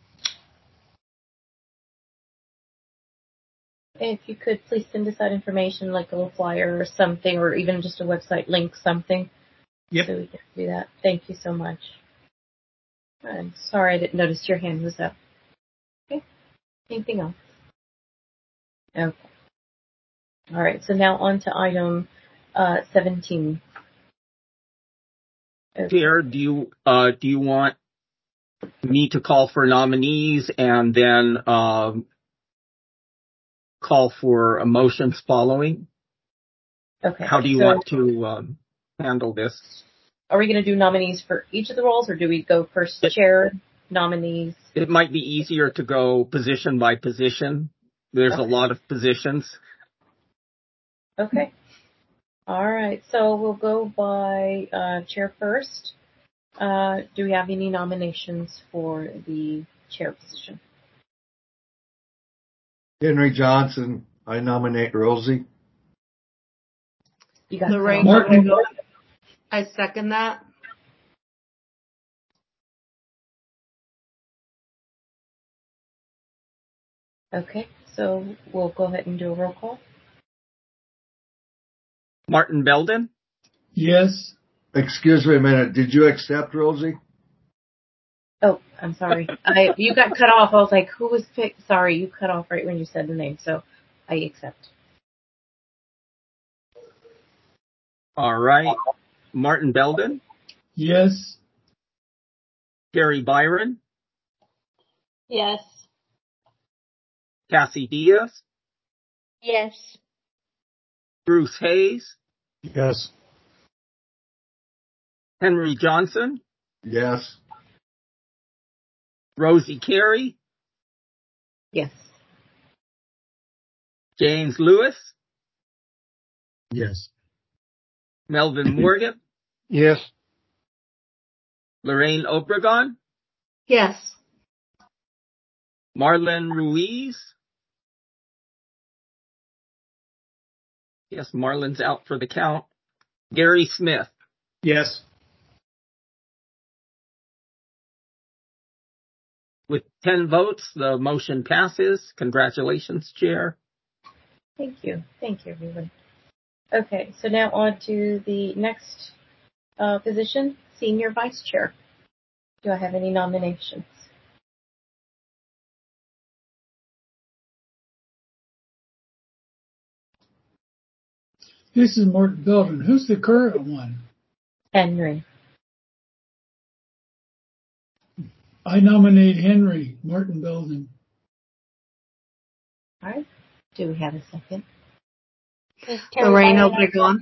If you could please send us that information, like a little flyer or something, or even just a website link, something. Yep. So we can do that. Thank you so much. I'm sorry I didn't notice your hand was up. Okay. Anything else? Okay. All right. So now on to item 17. Okay. Chair, do you want me to call for nominees and then call for motions following? Okay. How do you want to handle this? Are we going to do nominees for each of the roles, or do we go first chair, nominees? It might be easier to go position by position. There's a lot of positions. Okay. All right. So we'll go by chair first. Do we have any nominations for the chair position? Henry Johnson, I nominate Rosie. You got Lorraine. I second that. Okay, so we'll go ahead and do a roll call. Martin Belden? Yes. Excuse me a minute. Did you accept, Rosie? Oh, I'm sorry. You got cut off. I was like, who was picked? Sorry, you cut off right when you said the name, so I accept. All right. Martin Belden? Yes. Gary Byron? Yes. Cassie Diaz? Yes. Bruce Hayes? Yes. Henry Johnson? Yes. Rosie Carey? Yes. James Lewis? Yes. Melvin Morgan? Yes. Lorraine Obregon? Yes. Marlon Ruiz? Yes, Marlon's out for the count. Gary Smith. Yes. With 10 votes, the motion passes. Congratulations, Chair. Thank you. Thank you, everyone. Okay, so now on to the next position, Senior Vice Chair. Do I have any nominations? This is Martin Belden. Who's the current one? Henry. I nominate Henry Martin Belden. All right. Do we have a second? Lorraine Obregon.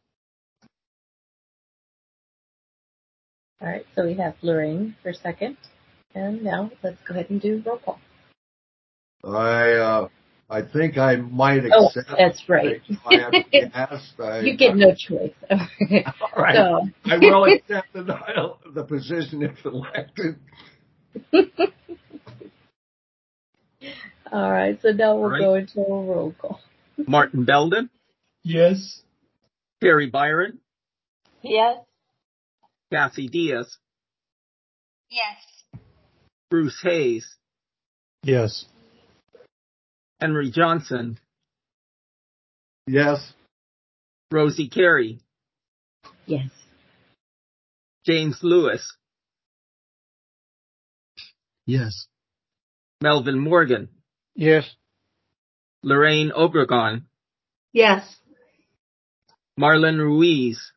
All right, so we have Lorraine for second. And now let's go ahead and do roll call. I think I might Oh, accept. that's right. I have to be asked. You get no choice. All right. So. I will accept the position if elected. All right, so now we'll go into a roll call. Martin Belden. Yes. Terry Byron. Yes. Kathy Diaz. Yes. Bruce Hayes. Yes. Henry Johnson. Yes. Rosie Carey. Yes. James Lewis. Yes. Melvin Morgan. Yes. Lorraine Obregon. Yes. Marlon Ruiz.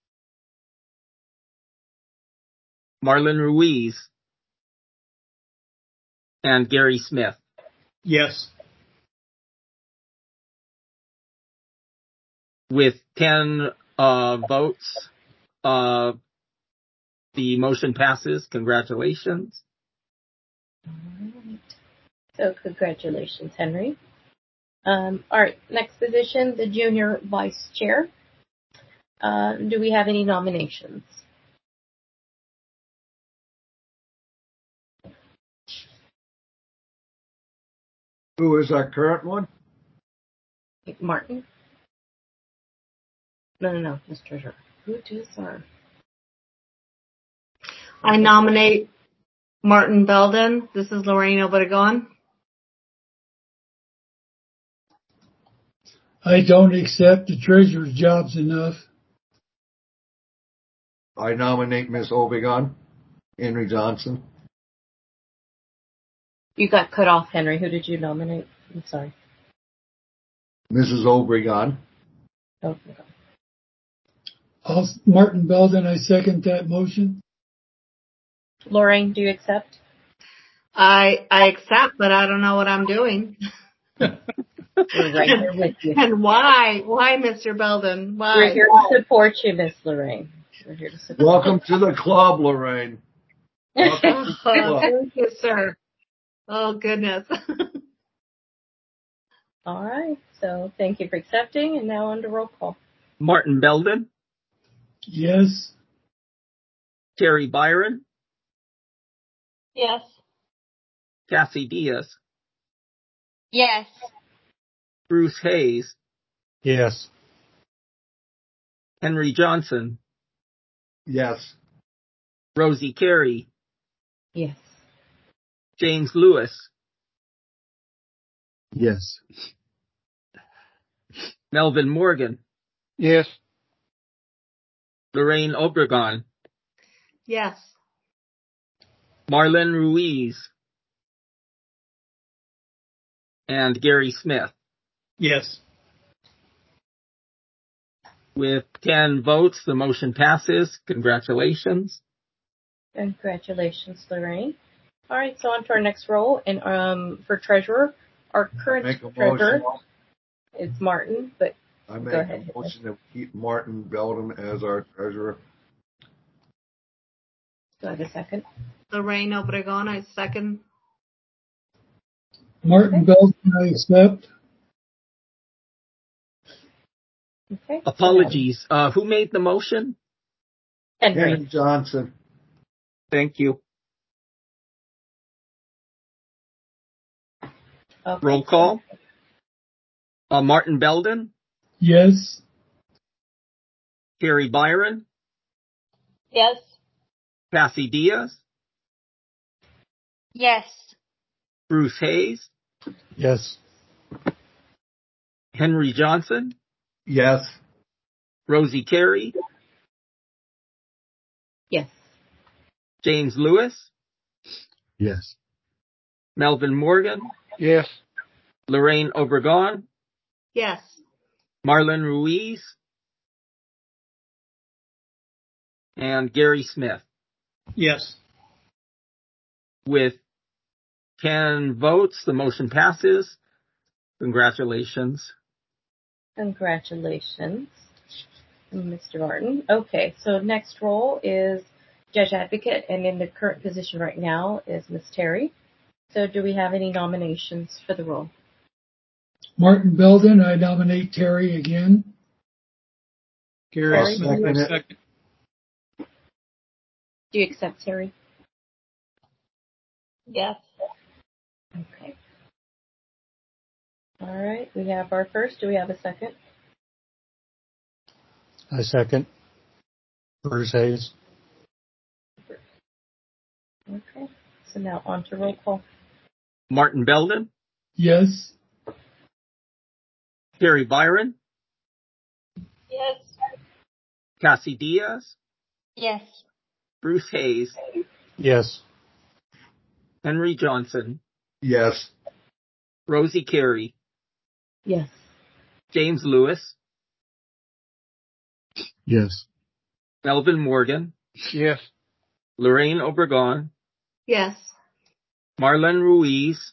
Marlon Ruiz. And Gary Smith. Yes. With 10 votes, the motion passes. Congratulations. All right. So congratulations, Henry. All right, next position, the Junior Vice Chair. Do we have any nominations? Who is our current one? Martin? No, Mr. Treasurer. Who is our? I nominate Martin Belden. This is Lorraine Obregon. I don't accept the treasurer's jobs enough. I nominate Ms. Obregon. Henry Johnson. You got cut off, Henry. Who did you nominate? I'm sorry. Mrs. Obregon. Oh, Martin Belden, I second that motion. Lorraine, do you accept? I accept, but I don't know what I'm doing. We're right here with you. And why? Why, Mr. Belden? Why? We're here to support you, Miss Lorraine. We're here to support Welcome to the club, Lorraine. Welcome to the club. Thank you, sir. Oh, goodness. All right. So thank you for accepting. And now on to roll call. Martin Belden. Yes. Terry Byron. Yes. Kathy Diaz. Yes. Bruce Hayes. Yes. Henry Johnson. Yes. Rosie Carey. Yes. James Lewis. Yes. Melvin Morgan. Yes. Lorraine Obregon. Yes. Marlon Ruiz. And Gary Smith. Yes. With 10 votes, the motion passes. Congratulations. Congratulations, Lorraine. All right, so on to our next role. And for treasurer, our current treasurer is Martin, but I make go a ahead. motion to keep Martin Belden as our treasurer. Do I have a second? Lorraine Obregon, I second. Martin Belden, I accept. Okay. Apologies. Who made the motion? Henry. Johnson. Thank you. Okay. Roll call. Martin Belden. Yes. Carrie Byron, Yes. Cassie Diaz, Yes. Bruce Hayes, Yes. Henry Johnson, Yes. Rosie Carey, Yes. James Lewis, Yes. Melvin Morgan, Yes. Lorraine Obregon, Yes. Marlon Ruiz, and Gary Smith. Yes. With 10 votes, the motion passes. Congratulations. Congratulations, Mr. Martin. Okay, so next role is Judge Advocate, and in the current position right now is Ms. Terry. So do we have any nominations for the role? Martin Belden, I nominate Terry again. Gary I'll Smith, second it. second. Do you accept, Terry? Yes. Okay. All right, we have our first. Do we have a second? I second. Bruce Hayes. Okay, so now on to roll call. Martin Belden, Yes. Carrie Byron, Yes. Cassie Diaz, Yes. Bruce Hayes, Yes. Henry Johnson, Yes. Rosie Carey, Yes. James Lewis, Yes. Melvin Morgan, Yes. Lorraine Obregon, Yes. Marlon Ruiz,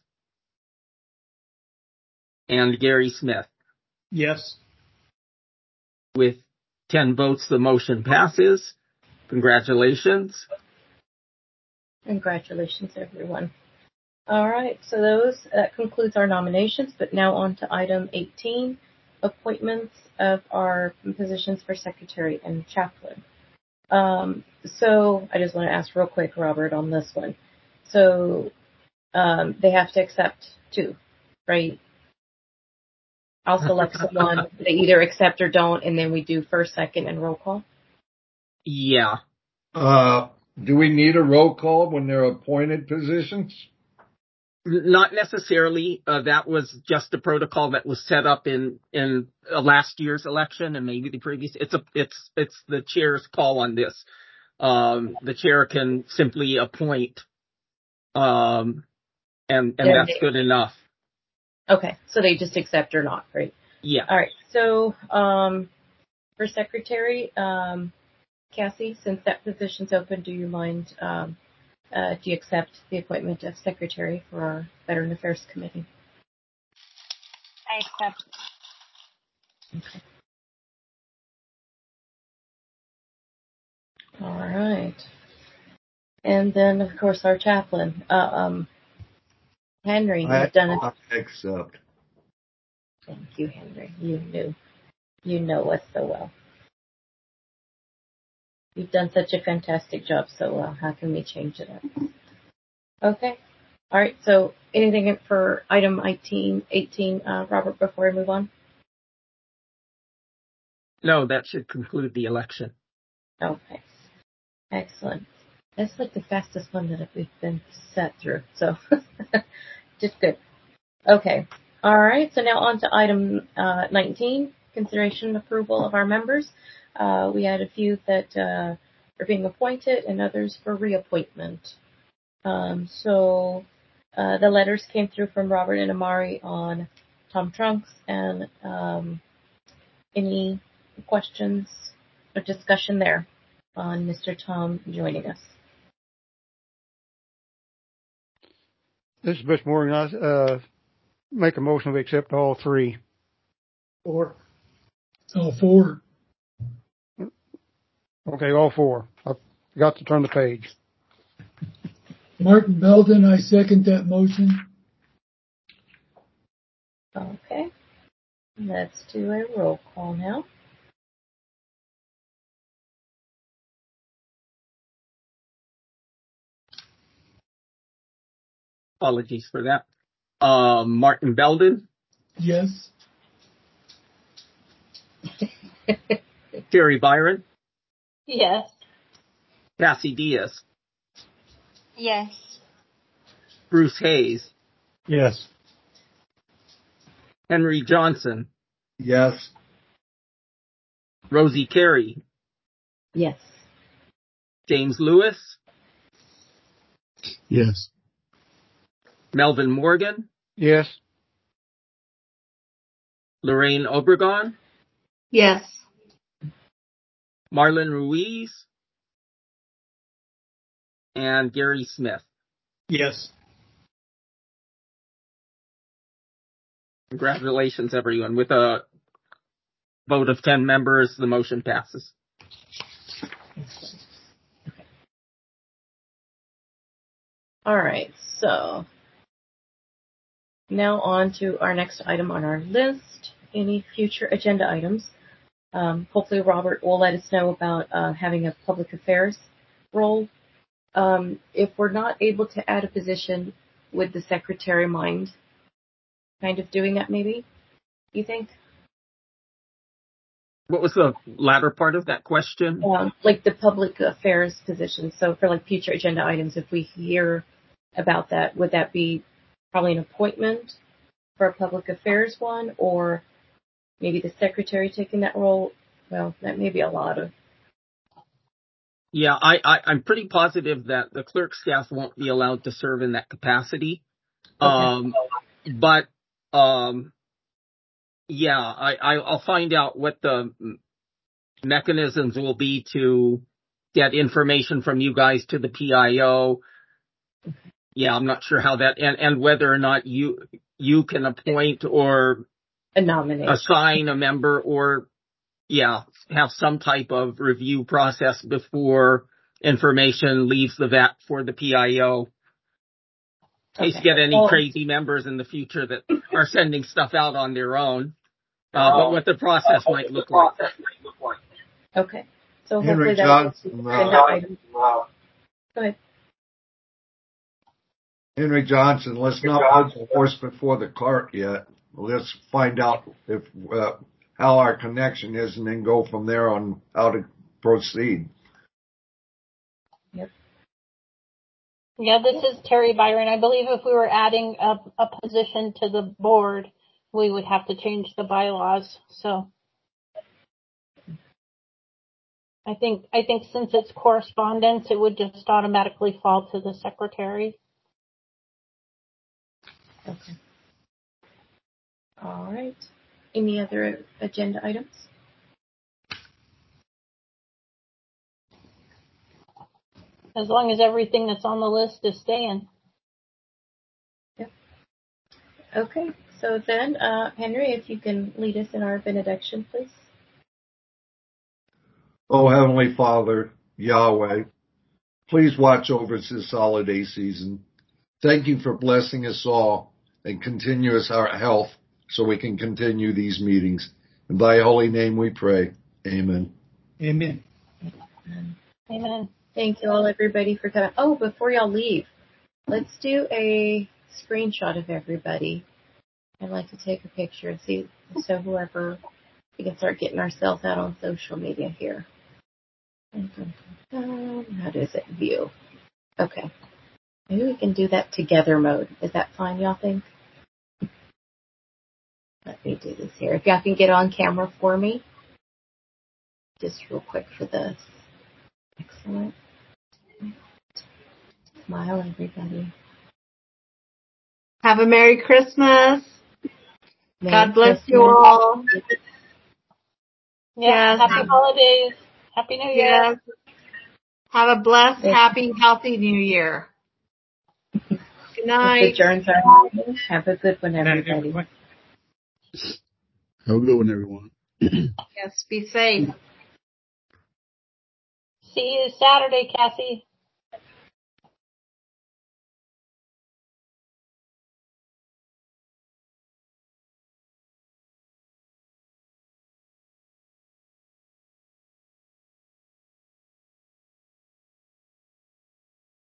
and Gary Smith. Yes. With 10 votes, the motion passes. Congratulations. Congratulations, everyone. All right, so that concludes our nominations, but now on to item 18, appointments of our positions for secretary and chaplain. So I just want to ask real quick, Robert, on this one. So they have to accept two, right? I'll select someone. They either accept or don't, and then we do first, second, and roll call. Yeah. Do we need a roll call when they're appointed positions? Not necessarily. That was just a protocol that was set up in last year's election and maybe the previous. It's the chair's call on this. The chair can simply appoint, and that's good enough. Okay, so they just accept or not, right? Yeah. All right. So for secretary, Cassie, since that position's open, do you mind? Do you accept the appointment of secretary for our Veteran Affairs Committee? I accept. Okay. All right. And then, of course, our chaplain, Henry. You've done it. I accept. Thank you, Henry. You know us so well. You've done such a fantastic job so well. How can we change it up? Okay. All right. So anything for item 18, Robert, before we move on? No, that should conclude the election. Okay. Excellent. That's like the fastest one that we've been set through. So just good. Okay. All right. So now on to item 19, consideration and approval of our members. We had a few that are being appointed and others for reappointment. So the letters came through from Robert and Amari on Tom Trunks, and any questions or discussion there on Mr. Tom joining us? This is Butch Morgan. I make a motion to accept all three. Four. All four. Okay, all four. I got to turn the page. Martin Belden, I second that motion. Okay. Let's do a roll call now. Apologies for that. Martin Belden, Yes. Terry Byron, Yes. Cassie Diaz, Yes. Bruce Hayes, Yes. Henry Johnson, Yes. Rosie Carey, Yes. James Lewis, Yes. Melvin Morgan, Yes. Lorraine Obregon, Yes. Marlon Ruiz, and Gary Smith. Yes. Congratulations, everyone. With a vote of 10 members, the motion passes. All right, so now on to our next item on our list. Any future agenda items? Hopefully Robert will let us know about having a public affairs role. If we're not able to add a position, would the secretary mind kind of doing that maybe, you think? What was the latter part of that question? Like the public affairs position. So for like future agenda items, if we hear about that, would that be probably an appointment for a public affairs one, or maybe the secretary taking that role? Well, that may be a lot of. Yeah, I'm pretty positive that the clerk staff won't be allowed to serve in that capacity. Okay. Yeah, I'll find out what the mechanisms will be to get information from you guys to the PIO. Yeah, I'm not sure how that, and whether or not you can appoint or nominate, assign a member, or have some type of review process before information leaves the vat for the PIO. In case you get any crazy members in the future that are sending stuff out on their own, but what the process might look like. Okay. So Henry hopefully Johnson. Go ahead. Henry Johnson, let's not put the horse before the cart yet. Let's find out if how our connection is, and then go from there on how to proceed. Yep. Yeah, this is Terry Byron. I believe if we were adding a position to the board, we would have to change the bylaws. So I think since it's correspondence, it would just automatically fall to the secretary. Okay. All right. Any other agenda items? As long as everything that's on the list is staying. Yep. Okay. So then, Henry, if you can lead us in our benediction, please. Oh, Heavenly Father, Yahweh, please watch over us this holiday season. Thank you for blessing us all and continue us our health so we can continue these meetings. In thy holy name we pray. Amen. Amen. Amen. Thank you all, everybody, for coming. Oh, before y'all leave, let's do a screenshot of everybody. I'd like to take a picture and see, so whoever, we can start getting ourselves out on social media here. How does it view? Okay. Maybe we can do that together mode. Is that fine, y'all think? Let me do this here. If y'all can get on camera for me. Just real quick for this. Excellent. Smile, everybody. Have a Merry Christmas. Merry God bless Christmas. you all. Yeah. Yes. Happy holidays. Happy New Year. Yes. Have a blessed, happy, healthy New Year. Good night. Have a good one, everybody. Have a good one, everyone. Yes, be safe. See you Saturday, Cassie.